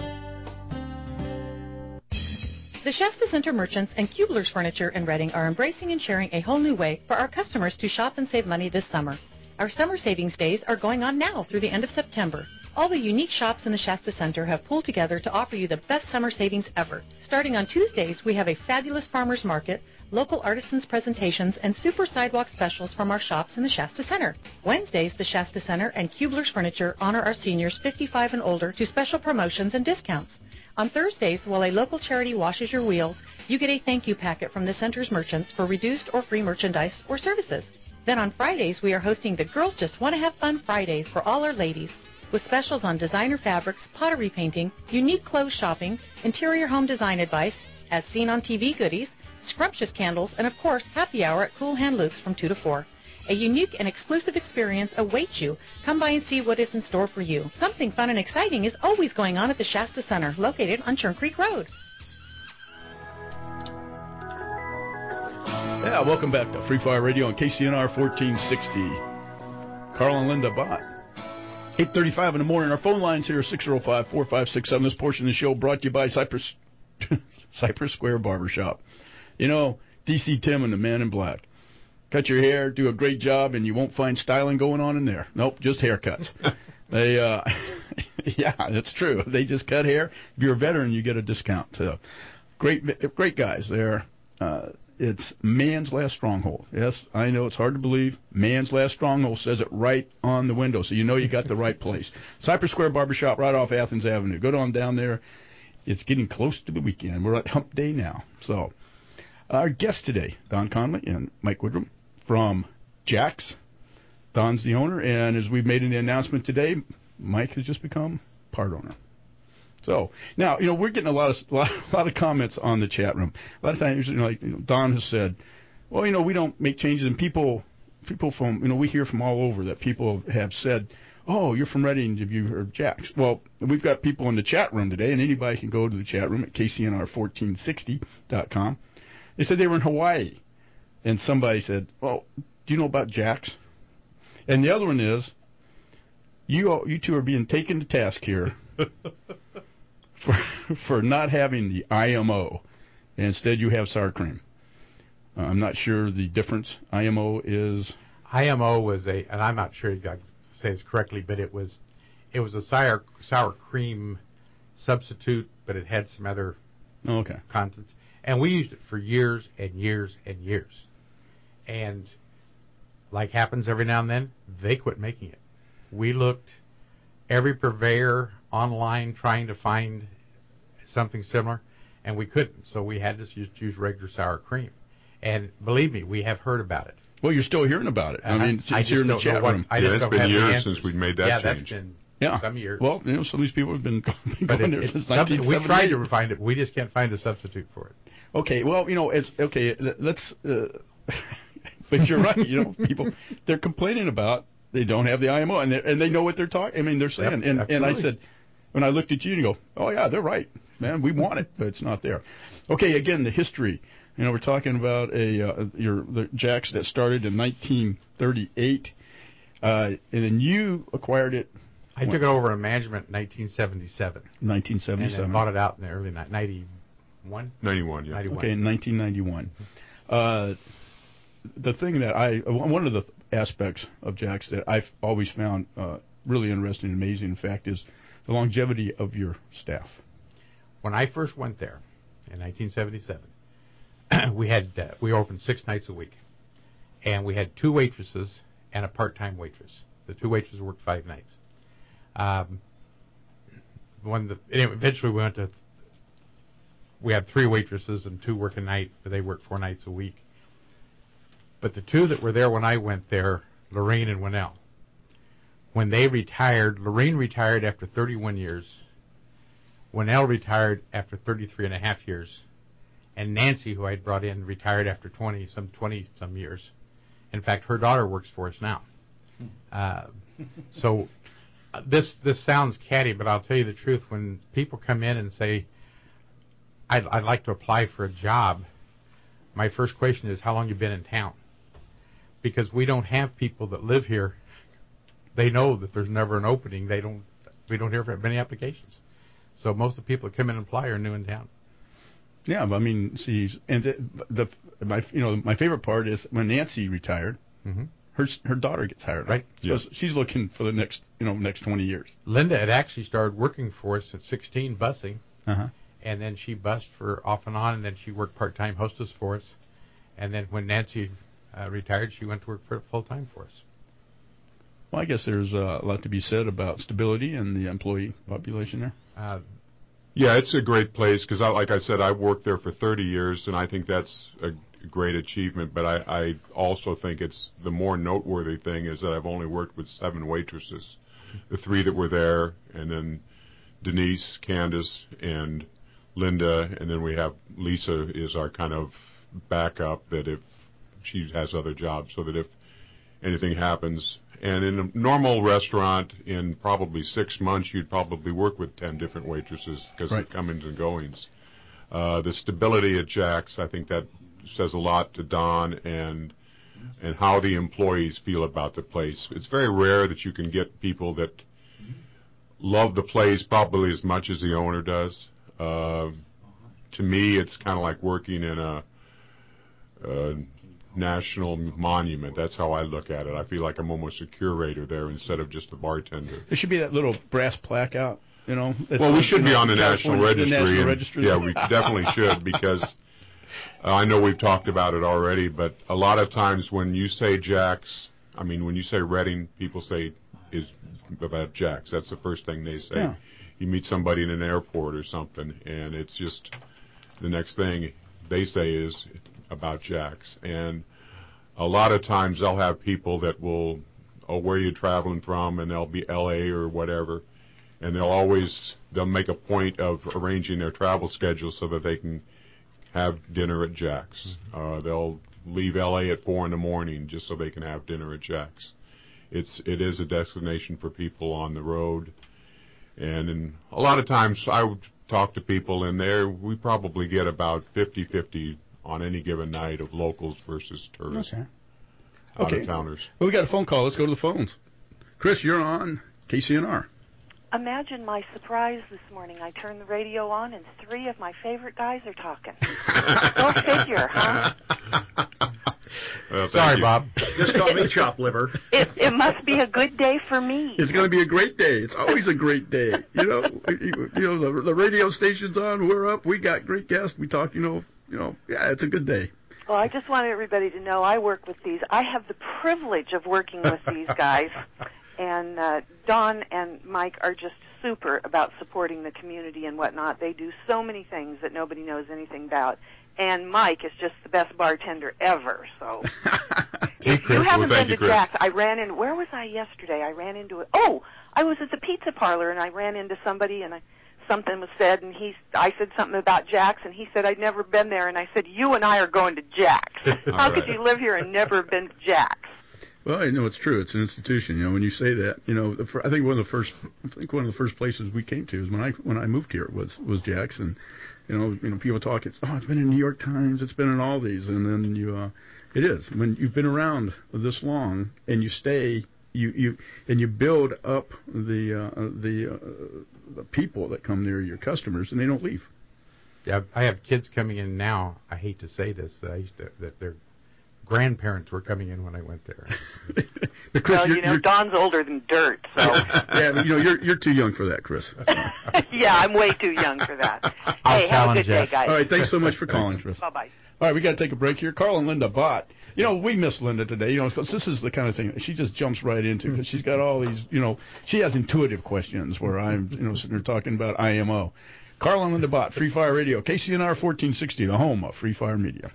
The Shasta Center merchants and Kubler's Furniture in Redding are embracing and sharing a whole new way for our customers to shop and save money this summer. Our summer savings days are going on now through the end of September. All the unique shops in the Shasta Center have pulled together to offer you the best summer savings ever. Starting on Tuesdays, we have a fabulous farmers market, local artisans presentations, and super sidewalk specials from our shops in the Shasta Center. Wednesdays, the Shasta Center and Kubler's Furniture honor our seniors 55 and older to special promotions and discounts. On Thursdays, while a local charity washes your wheels, you get a thank you packet from the center's merchants for reduced or free merchandise or services. Then on Fridays, we are hosting the Girls Just Want to Have Fun Fridays for all our ladies, with specials on designer fabrics, pottery painting, unique clothes shopping, interior home design advice, as seen on TV goodies, scrumptious candles, and of course, happy hour at Cool Hand Luke's from 2 to 4. A unique and exclusive experience awaits you. Come by and see what is in store for you. Something fun and exciting is always going on at the Shasta Center, located on Churn Creek Road. Yeah, welcome back to Free Fire Radio on KCNR 1460. Carl and Linda Bott. 8:35 in the morning. Our phone lines here are 605-4567. This portion of the show brought to you by Cypress Square Barbershop. You know, DC Tim and the Man in Black. Cut your hair, do a great job, and you won't find styling going on in there. Nope, just haircuts. They, yeah, that's true. They just cut hair. If you're a veteran, you get a discount. So, great guys there. It's man's last stronghold. Yes, I know it's hard to believe. Man's last stronghold says it right on the window, so you know you got the right place. Cypress Square Barbershop right off Athens Avenue. Go on down there. It's getting close to the weekend. We're at hump day now. So, our guests today, Don Conley and Mike Woodrum from Jack's. Don's the owner, and as we've made an announcement today, Mike has just become part owner. So now, you know, we're getting a lot of comments on the chat room. A lot of times, you know, like Don has said, well, you know, we don't make changes, and people from, you know, we hear from all over that people have said, oh, you're from Reading, have you heard of Jack's? Well, we've got people in the chat room today, and anybody can go to the chat room at KCNR1460.com. They said they were in Hawaii, and somebody said, well, do you know about Jack's? And the other one is, you two are being taken to task here for not having the IMO. And instead, you have sour cream. I'm not sure the difference. IMO was and I'm not sure I say this correctly, but it was a sour cream substitute, but it had some other contents. And we used it for years and years and years. And like happens every now and then, they quit making it. We looked every purveyor online trying to find something similar, and we couldn't. So we had to use regular sour cream. And believe me, we have heard about it. Well, you're still hearing about it. I mean, it's here in the chat room. It's been years since we made that change. That's been some years. Well, you know, some of these people have been going there since 1978. We tried to find it. We just can't find a substitute for it. Okay, well, you know, it's okay. Let's. But you're right. You know, people they're complaining about they don't have the IMO, and they know what they're talking. I mean, they're saying. Yep, and I said, when I looked at you, and you go, oh yeah, they're right, man. We want it, but it's not there. Okay, again, the history. You know, we're talking about the Jack's that started in 1938, and then you acquired it. I took it over in management in 1977. 1977. And then bought it out in the early 91. 91, yeah. 91. Okay, in 1991. The thing that one of the aspects of Jack's that I've always found really interesting and amazing, in fact, is the longevity of your staff. When I first went there in 1977, we opened 6 nights a week, and we had 2 waitresses and a part-time waitress. The 2 waitresses worked 5 nights. Eventually we had 3 waitresses and 2 work a night, but they worked 4 nights a week. But the 2 that were there when I went there, Lorraine and Winnell, when they retired, Lorraine retired after 31 years, Winnell retired after 33 and a half years, and Nancy, who I'd brought in, retired after 20 some years. In fact, her daughter works for us now. So this sounds catty, but I'll tell you the truth. When people come in and say, I'd like to apply for a job, my first question is, how long you been in town? Because we don't have people that live here. They know that there's never an opening. We don't hear many applications. So most of the people that come in and apply are new in town. Yeah, but I mean, see, and my favorite part is when Nancy retired, her daughter gets hired, right? Yes. She's looking for the next 20 years. Linda had actually started working for us at 16, busing, and then she bussed for off and on, and then she worked part-time hostess for us, and then when Nancy retired, she went to work for full-time for us. Well, I guess there's a lot to be said about stability and the employee population there. Yeah, it's a great place because, like I said, I've worked there for 30 years, and I think that's a great achievement. But I also think it's the more noteworthy thing is that I've only worked with 7 waitresses, the 3 that were there, and then Denise, Candace, and Linda, and then we have Lisa is our kind of backup that if she has other jobs, so that if anything happens. And in a normal restaurant, in probably 6 months, you'd probably work with 10 different waitresses because of comings and goings. The stability at Jack's, I think that says a lot to Don and how the employees feel about the place. It's very rare that you can get people that love the place probably as much as the owner does. To me, it's kind of like working in a national monument. That's how I look at it. I feel like I'm almost a curator there instead of just a bartender. There should be that little brass plaque out, you know. Well, we should be on the National Registry. The National Registry. Yeah, we definitely should because I know we've talked about it already, but a lot of times when you say Jack's, I mean, when you say Reading, people say is about Jack's. That's the first thing they say. Yeah. You meet somebody in an airport or something, and it's just the next thing they say is about Jack's. And a lot of times they'll have people that will, oh, where are you traveling from? And they'll be L.A. or whatever. And they'll make a point of arranging their travel schedule so that they can have dinner at Jack's. They'll leave L.A. at 4 in the morning just so they can have dinner at Jack's. It is a destination for people on the road. And a lot of times I would talk to people in there. We probably get about 50-50 on any given night of locals versus tourists. Out-of-towners. Well, we got a phone call. Let's go to the phones. Chris, you're on KCNR. Imagine my surprise this morning. I turned the radio on, and 3 of my favorite guys are talking. Go figure, huh? Sorry, Bob. Just call me chop liver. It must be a good day for me. It's going to be a great day. It's always a great day. You know, the radio station's on. We're up. We got great guests. We talk. Yeah, it's a good day. Well, I just wanted everybody to know I work with these. I have the privilege of working with these guys, and Don and Mike are just super about supporting the community and whatnot. They do so many things that nobody knows anything about. And Mike is just the best bartender ever. So if you haven't been to Jack's, where was I yesterday? I ran into it. Oh, I was at the pizza parlor, and I ran into somebody, and something was said, and I said something about Jack's, and he said I'd never been there, and I said, you and I are going to Jack's. How could you live here and never have been to Jack's? Well, I know it's true. It's an institution. You know, when you say that, you know, I think one of the first places we came to is when I moved here was Jack's, and you know, people talk. It's been in New York Times. It's been in all these, and then it is when you've been around this long and you stay. You build up the people that come near your customers, and they don't leave. Yeah, I have kids coming in now. I hate to say this, that their grandparents were coming in when I went there. Chris, well, Don's older than dirt, so. Yeah, but you're too young for that, Chris. Yeah, I'm way too young for that. Hey, have a good day, guys. All right, thanks so much for calling, Chris. Bye-bye. All right, we got to take a break here. Carl and Linda Bott. You know, we miss Linda today, you know, because this is the kind of thing that she just jumps right into, because she's got all these, you know, she has intuitive questions where I'm, you know, sitting there talking about IMO. Carl and Linda Bott, Free Fire Radio, KCNR 1460, the home of Free Fire Media.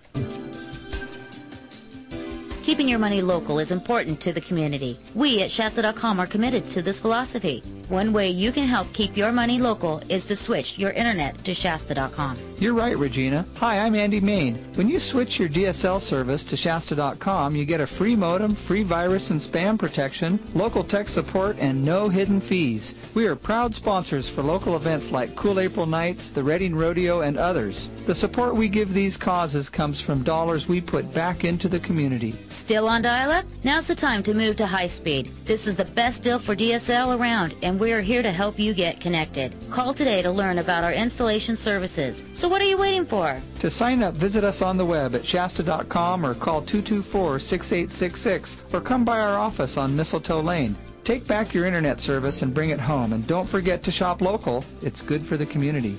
Keeping your money local is important to the community. We at Shasta.com are committed to this philosophy. One way you can help keep your money local is to switch your internet to Shasta.com. You're right, Regina. Hi, I'm Andy Main. When you switch your DSL service to Shasta.com, you get a free modem, free virus and spam protection, local tech support, and no hidden fees. We are proud sponsors for local events like Cool April Nights, the Reading Rodeo, and others. The support we give these causes comes from dollars we put back into the community. Still on dial-up? Now's the time to move to high speed. This is the best deal for DSL around, and we are here to help you get connected. Call today to learn about our installation services. So what are you waiting for? To sign up, visit us on the web at Shasta.com or call 224-6866 or come by our office on Mistletoe Lane. Take back your internet service and bring it home, and don't forget to shop local. It's good for the community.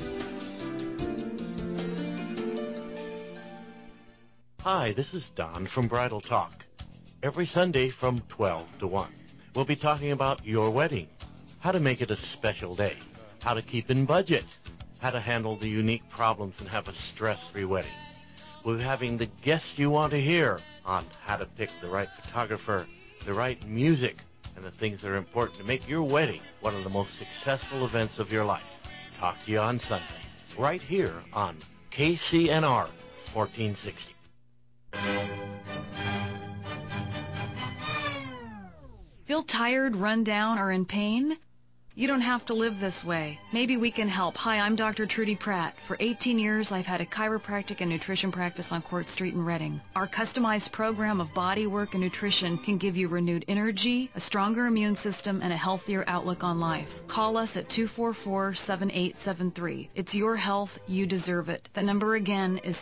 Hi, this is Don from Bridal Talk. Every Sunday from 12 to 1, we'll be talking about your wedding, how to make it a special day, how to keep in budget, how to handle the unique problems and have a stress-free wedding. We'll be having the guests you want to hear on how to pick the right photographer, the right music, and the things that are important to make your wedding one of the most successful events of your life. Talk to you on Sunday, right here on KCNR 1460. Feel tired, run down, or in pain? You don't have to live this way. Maybe we can help. Hi, I'm Dr. Trudy Pratt. For 18 years, I've had a chiropractic and nutrition practice on Court Street in Reading. Our customized program of body work and nutrition can give you renewed energy, a stronger immune system, and a healthier outlook on life. Call us at 244-7873. It's your health. You deserve it. The number again is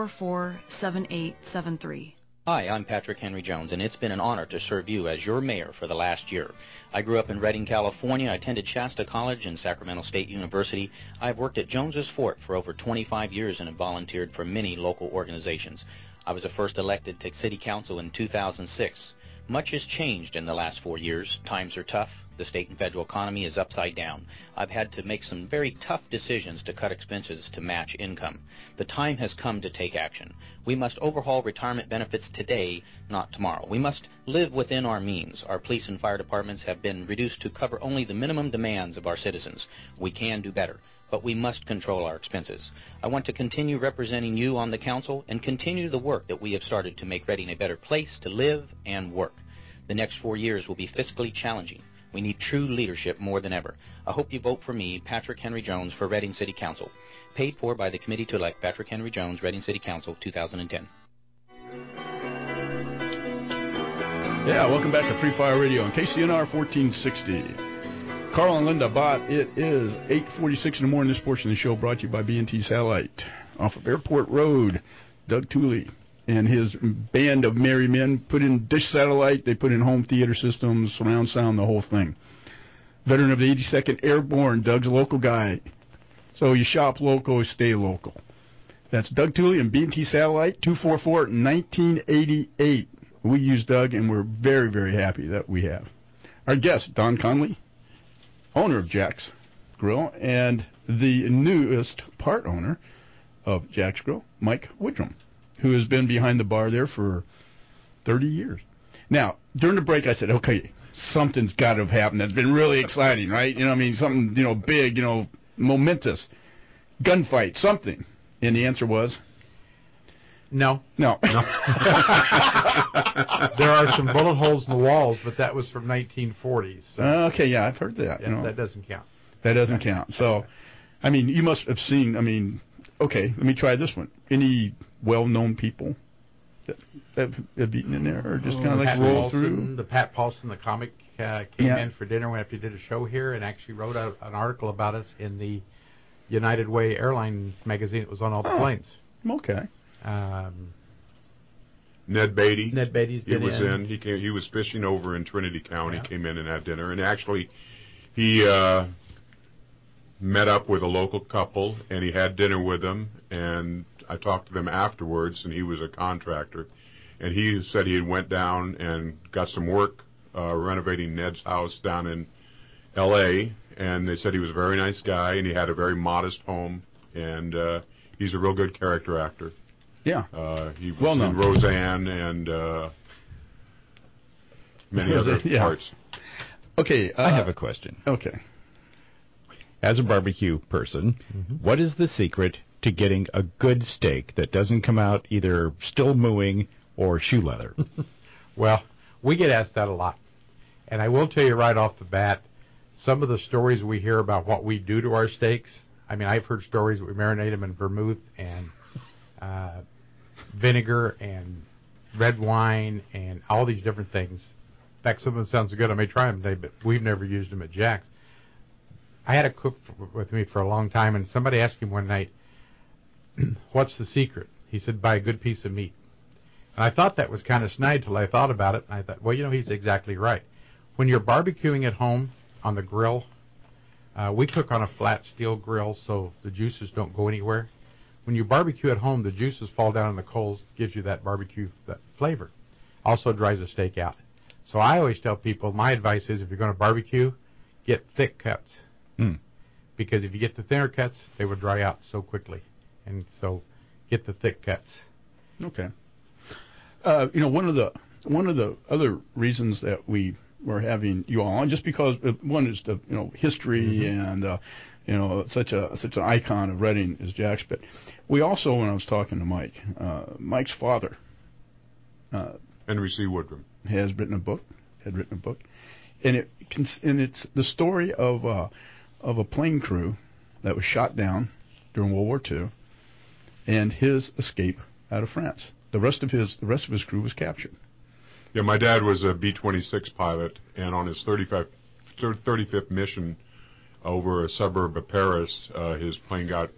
244-7873. Hi, I'm Patrick Henry Jones, and it's been an honor to serve you as your mayor for the last year. I grew up in Redding, California. I attended Shasta College and Sacramento State University. I've worked at Jones's Fort for over 25 years and have volunteered for many local organizations. I was first elected to City Council in 2006. Much has changed in the last 4 years. Times are tough. The state and federal economy is upside down. I've had to make some very tough decisions to cut expenses to match income. The time has come to take action. We must overhaul retirement benefits today, not tomorrow. We must live within our means. Our police and fire departments have been reduced to cover only the minimum demands of our citizens. We can do better, but we must control our expenses. I want to continue representing you on the council and continue the work that we have started to make Reading a better place to live and work. The next 4 years will be fiscally challenging. We need true leadership more than ever. I hope you vote for me, Patrick Henry Jones, for Reading City Council. Paid for by the Committee to Elect Patrick Henry Jones, Reading City Council, 2010. Yeah, welcome back to Free Fire Radio on KCNR 1460. Carl and Linda Bott, it is 8:46 in the morning. This portion of the show brought to you by B&T Satellite. Off of Airport Road, Doug Tooley and his band of merry men put in dish satellite. They put in home theater systems, surround sound, the whole thing. Veteran of the 82nd Airborne, Doug's a local guy. So you shop local, stay local. That's Doug Tooley and B&T Satellite, 244-1988. We use Doug, and we're very, very happy that we have. Our guest, Don Conley, owner of Jack's Grill, and the newest part owner of Jack's Grill, Mike Woodrum, who has been behind the bar there for 30 years. Now, during the break, I said, okay, something's got to have happened that's been really exciting, right? You know, I mean, something, big, momentous. Gunfight, something. And the answer was? No. No. There are some bullet holes in the walls, but that was from 1940s. So. Okay, yeah, I've heard that. Yeah, that doesn't count. That doesn't count. So, I mean, you must have seen, okay, let me try this one. Any well-known people that have eaten in there, or just kind of like roll through? The Pat Paulson, the comic, came in for dinner after he did a show here and actually wrote an article about us in the United Way airline magazine. It was on all the planes. Okay. Ned Beatty. Ned Beatty's been in. He was fishing over in Trinity County. Yeah. Came in and had dinner, and actually he met up with a local couple, and he had dinner with them, and I talked to them afterwards, and he was a contractor, and he said he went down and got some work renovating Ned's house down in L.A., and they said he was a very nice guy, and he had a very modest home, and he's a real good character actor. Yeah. He was in Roseanne and many other parts. Okay. I have a question. Okay. As a barbecue person, what is the secret to getting a good steak that doesn't come out either still mooing or shoe leather? Well, we get asked that a lot. And I will tell you right off the bat, some of the stories we hear about what we do to our steaks, I mean, I've heard stories that we marinate them in vermouth and vinegar and red wine and all these different things. In fact, some of them sounds good. I may try them today, but we've never used them at Jack's. I had a cook with me for a long time, and somebody asked him one night, what's the secret? He said, buy a good piece of meat. And I thought that was kind of snide till I thought about it, and I thought, well, he's exactly right. When you're barbecuing at home on the grill, we cook on a flat steel grill so the juices don't go anywhere. When you barbecue at home, the juices fall down in the coals, gives you that barbecue that flavor. Also dries the steak out. So I always tell people, my advice is if you're going to barbecue, get thick cuts. because if you get the thinner cuts, they will dry out so quickly. And so get the thick cuts. Okay. One of the other reasons that we were having you all on, just because one is the history and such an icon of Reading is Jack's, but we also, when I was talking to Mike, Mike's father, Henry C. Woodrum, had written a book, and it's the story of a plane crew that was shot down during World War II, and his escape out of France. The rest of his crew was captured. Yeah, my dad was a B-26 pilot, and on his 35th mission over a suburb of Paris, his plane got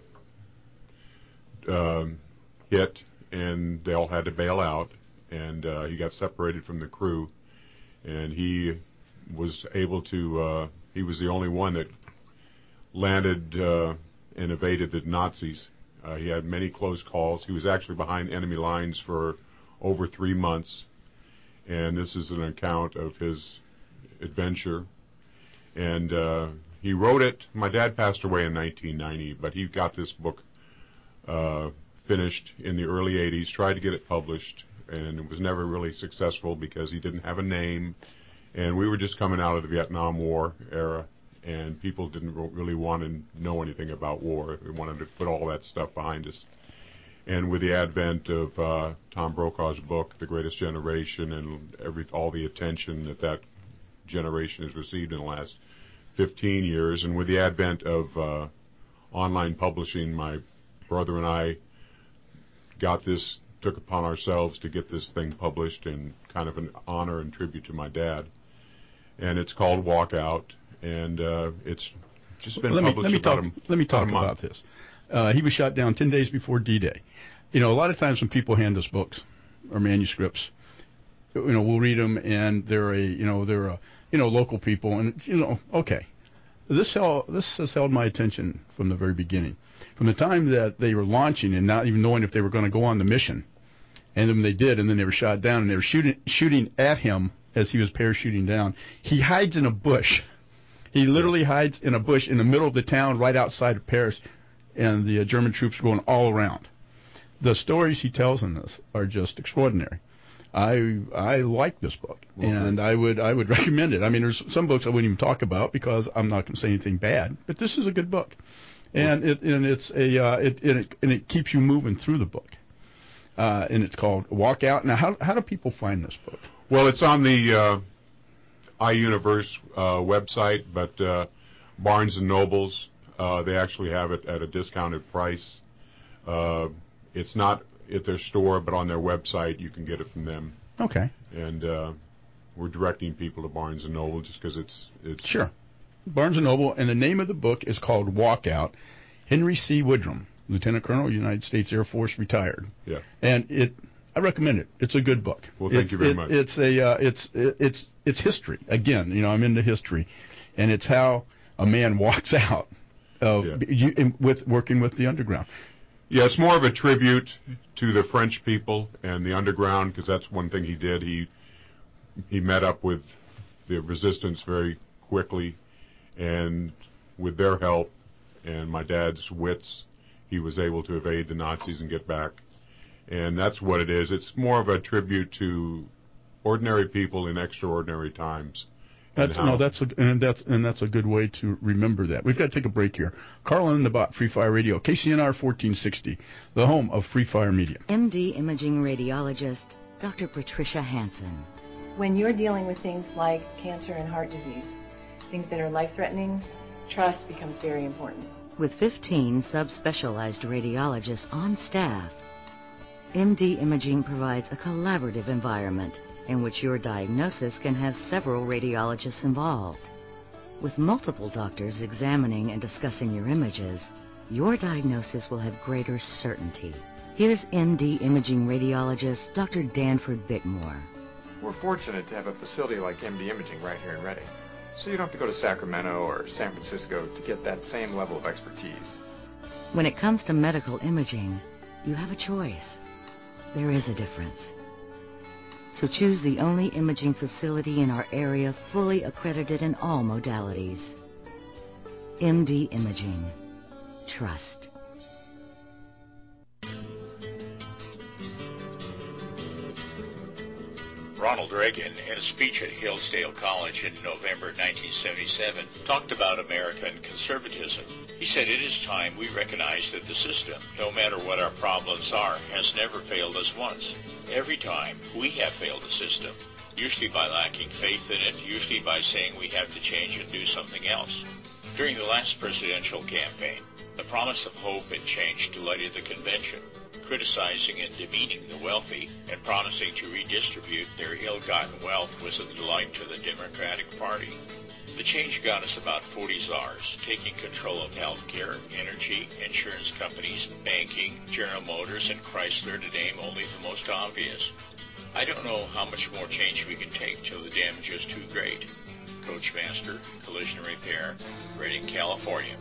hit, and they all had to bail out, and he got separated from the crew, and he was able to, he was the only one that landed and evaded the Nazis. He had many close calls. He was actually behind enemy lines for over 3 months, and this is an account of his adventure. And he wrote it. My dad passed away in 1990, but he got this book finished in the early 80s, tried to get it published, and it was never really successful because he didn't have a name, and we were just coming out of the Vietnam War era, and people didn't really want to know anything about war. They wanted to put all that stuff behind us. And with the advent of Tom Brokaw's book, The Greatest Generation, and all the attention that generation has received in the last 15 years, and with the advent of online publishing, my brother and I took upon ourselves to get this thing published in kind of an honor and tribute to my dad. And it's called Walkout, and it's just been published Let me talk about this. He was shot down 10 days before D-Day. A lot of times when people hand us books or manuscripts, we'll read them, and they're local people, and it's, okay. This has held my attention from the very beginning. From the time that they were launching and not even knowing if they were going to go on the mission, and then they did, and then they were shot down, and they were shooting at him as he was parachuting down. He hides in a bush. He literally hides in a bush in the middle of the town right outside of Paris, and the German troops are going all around. The stories he tells in this are just extraordinary. I like this book, and I would recommend it. I mean, there's some books I wouldn't even talk about because I'm not going to say anything bad, but this is a good book, and it keeps you moving through the book. And it's called Walkout. Now, how do people find this book? Well, it's on the iUniverse website, but Barnes & Nobles, they actually have it at a discounted price. It's not at their store, but on their website you can get it from them. Okay. And we're directing people to Barnes & Noble just because it's sure. Barnes & Noble, and the name of the book is called Walkout. Henry C. Woodrum, Lieutenant Colonel, United States Air Force, retired. Yeah. And I recommend it. It's a good book. Well, thank you very much. It's history. Again, I'm into history, and it's how a man walks out of with working with the underground. Yeah, it's more of a tribute to the French people and the underground, because that's one thing he did. He met up with the resistance very quickly, and with their help and my dad's wits, he was able to evade the Nazis and get back. And that's what it is. It's more of a tribute to ordinary people in extraordinary times. That's a good way to remember that. We've got to take a break here. Carlin and the Bot, Free Fire Radio, KCNR 1460, the home of Free Fire Media. MD Imaging Radiologist, Dr. Patricia Hansen. When you're dealing with things like cancer and heart disease, things that are life-threatening, trust becomes very important. With 15 subspecialized radiologists on staff, MD Imaging provides a collaborative environment in which your diagnosis can have several radiologists involved. With multiple doctors examining and discussing your images, your diagnosis will have greater certainty. Here's MD Imaging Radiologist Dr. Danford Bickmore. We're fortunate to have a facility like MD Imaging right here in Reading, so you don't have to go to Sacramento or San Francisco to get that same level of expertise. When it comes to medical imaging, you have a choice. There is a difference. So choose the only imaging facility in our area fully accredited in all modalities. MD Imaging. Trust. Ronald Reagan, in a speech at Hillsdale College in November 1977, talked about American conservatism. He said, "It is time we recognize that the system, no matter what our problems are, has never failed us once. Every time we have failed the system, usually by lacking faith in it, usually by saying we have to change and do something else." During the last presidential campaign, the promise of hope and change delighted the convention, criticizing and demeaning the wealthy and promising to redistribute their ill-gotten wealth was a delight to the Democratic Party. The change got us about 40 czars, taking control of healthcare, energy, insurance companies, banking, General Motors, and Chrysler, to name only the most obvious. I don't know how much more change we can take till the damage is too great. Coachmaster, Collision Repair, Redding, California.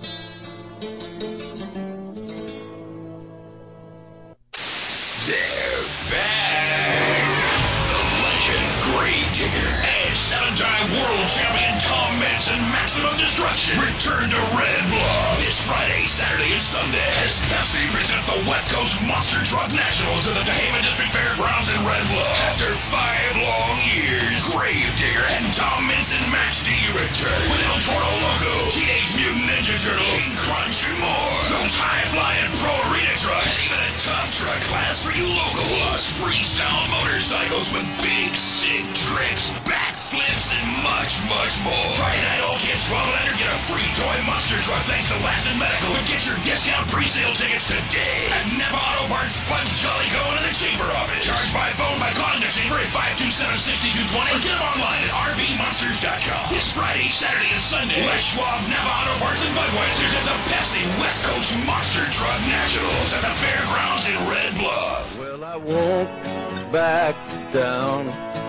They're back! The legend Gravedigger and seven-time world champion Tom Meents and Maximum Destruction return to Red Bluff this Friday, Saturday, and Sunday as Pepsi presents the West Coast Monster Truck Nationals at the Tehama District Fairgrounds in Red Bluff. After 5 long years, Gravedigger and Tom Meents and Max D return with El Toro Loco, Teenage Mutant Ninja Turtles, King Crunch, and more. Those high-flying pro arena trucks, and even a tough truck class for you local. Plus freestyle motorcycles with big, sick tricks, backflips, and much, much more. Friday night, all kids 12 and under get a free toy monster truck thanks to Lassen Medical. But get your discount pre-sale tickets today at Napa Auto Parts, Bud Jolly Go, and in the Chamber office. Charge by phone by calling the Chamber at 527-6220 or get them online at rbmonsters.com. This Friday, Saturday, and Sunday, Les Schwab, Napa Auto Parts, and Budweiser's at the Pepsi West Coast Monster Truck Nationals at the Fairgrounds in Red Bluff. Well, I won't back down.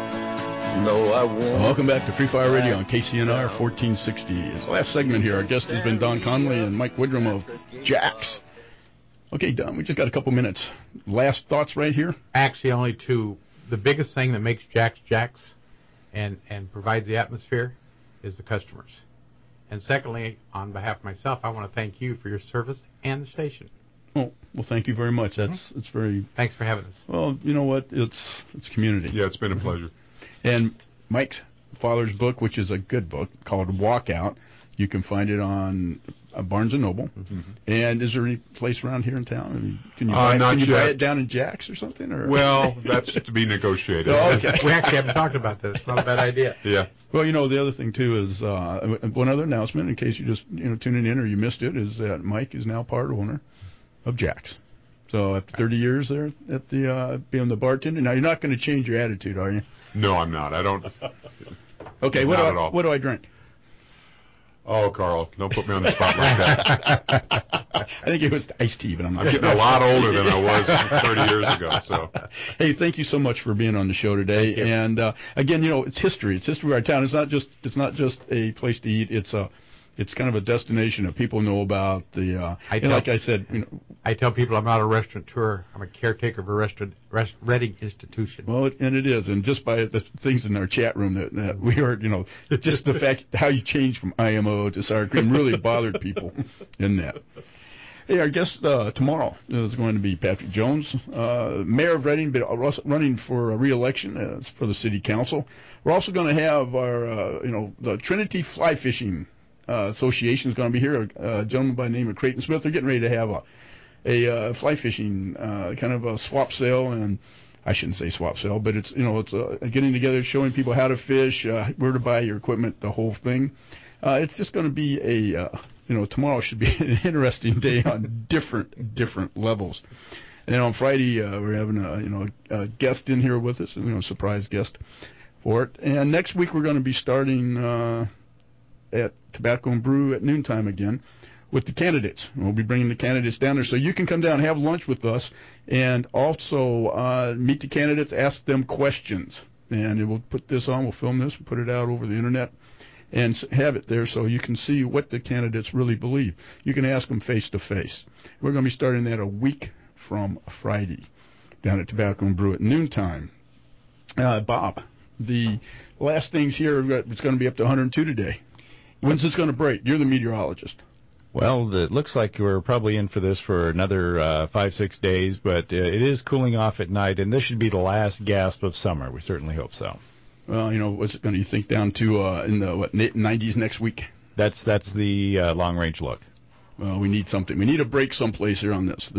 No, I won't. Welcome back to Free Fire Radio on KCNR 1460. It's the last segment here. Our guest has been Don Conley and Mike Widrum of Jax. Okay, Don, we just got a couple minutes. Last thoughts right here? Actually, only two. The biggest thing that makes Jax and provides the atmosphere is the customers. And secondly, on behalf of myself, I want to thank you for your service and the station. Oh, well, thank you very much. It's very... Thanks for having us. Well, you know what? It's community. Yeah, it's been a pleasure. And Mike's father's book, which is a good book, called Walkout, you can find it on Barnes & Noble. Mm-hmm. And is there any place around here in town? I mean, can you buy it down in Jax or something? Or? Well, that's to be negotiated. Oh, okay. We actually haven't talked about this. It's not a bad idea. Yeah. Well, you know, the other thing, too, is one other announcement, in case you just tuning in or you missed it, is that Mike is now part owner of Jax. So after 30 years there at the being the bartender, now you're not going to change your attitude, are you? No, I'm not. I don't. Okay, what do I drink? Oh, Carl, don't put me on the spot like that. I think it was iced tea, but I'm getting a lot older than I was 30 years ago. So, hey, thank you so much for being on the show today. And again, it's history. It's history of our town. It's not just a place to eat. It's kind of a destination that people know about. Like I said, I tell people I'm not a restaurateur. I'm a caretaker of a Redding institution. Well, and it is, and just by the things in our chat room that we heard, just the fact how you changed from IMO to sour cream really bothered people in that. Hey, our guest tomorrow is going to be Patrick Jones, Mayor of Redding, but running for re-election for the City Council. We're also going to have our, the Trinity Fly Fishing Association is going to be here. A gentleman by the name of Creighton Smith. They're getting ready to have a fly fishing kind of a swap sale, and I shouldn't say swap sale, but it's getting together, showing people how to fish, where to buy your equipment, the whole thing. It's just going to be tomorrow should be an interesting day on different levels. And then on Friday we're having a guest in here with us, a surprise guest for it. And next week we're going to be starting at Tobacco and Brew at noontime again with the candidates. We'll be bringing the candidates down there so you can come down and have lunch with us and also meet the candidates, ask them questions. And we'll put this on, we'll film this, we'll put it out over the internet and have it there so you can see what the candidates really believe. You can ask them face to face. We're going to be starting that a week from Friday down at Tobacco and Brew at noontime. Bob, the last things here, it's going to be up to 102 today. When's this going to break? You're the meteorologist. Well, it looks like we're probably in for this for another 5-6 days, but it is cooling off at night, and this should be the last gasp of summer. We certainly hope so. Well, what's it going to think down to in the 90s next week? That's the long-range look. Well, we need something. We need a break someplace here on this.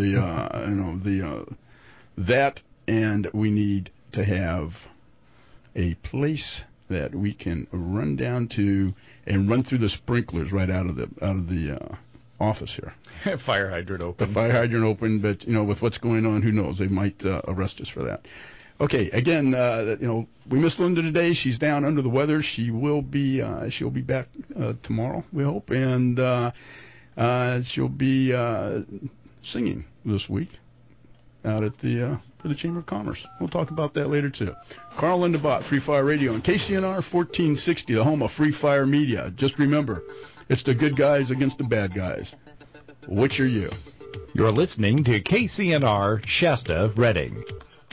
That, and we need to have a place that we can run down to and run through the sprinklers right out of the office here. Fire hydrant open. The fire hydrant open, but with what's going on, who knows? They might arrest us for that. Okay, again, we miss Linda today. She's down under the weather. She'll be back tomorrow, we hope, and she'll be singing this week out at the Chamber of Commerce. We'll talk about that later too. Carl Lindenbach, Free Fire Radio, and KCNR 1460, the home of Free Fire Media. Just remember, it's the good guys against the bad guys. Which are you? You're listening to KCNR Shasta Redding.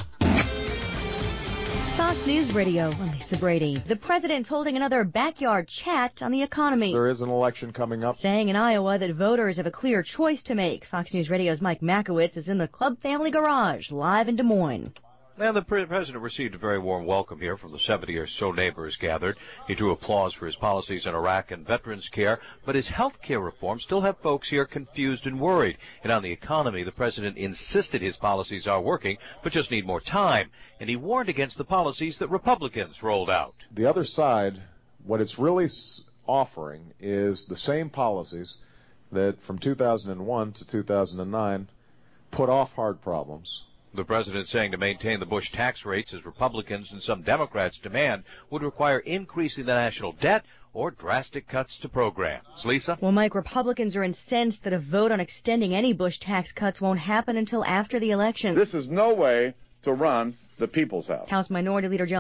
Fox News Radio, I'm Lisa Brady. The president's holding another backyard chat on the economy. There is an election coming up. Saying in Iowa that voters have a clear choice to make. Fox News Radio's Mike Makowitz is in the Club Family Garage, live in Des Moines. And the president received a very warm welcome here from the 70 or so neighbors gathered. He drew applause for his policies in Iraq and veterans care, but his health care reforms still have folks here confused and worried. And on the economy, the president insisted his policies are working, but just need more time. And he warned against the policies that Republicans rolled out. The other side, what it's really offering is the same policies that from 2001 to 2009 put off hard problems. The president saying to maintain the Bush tax rates, as Republicans and some Democrats demand, would require increasing the national debt or drastic cuts to programs. Lisa? Well, Mike, Republicans are incensed that a vote on extending any Bush tax cuts won't happen until after the election. This is no way to run the People's House. House Minority Leader John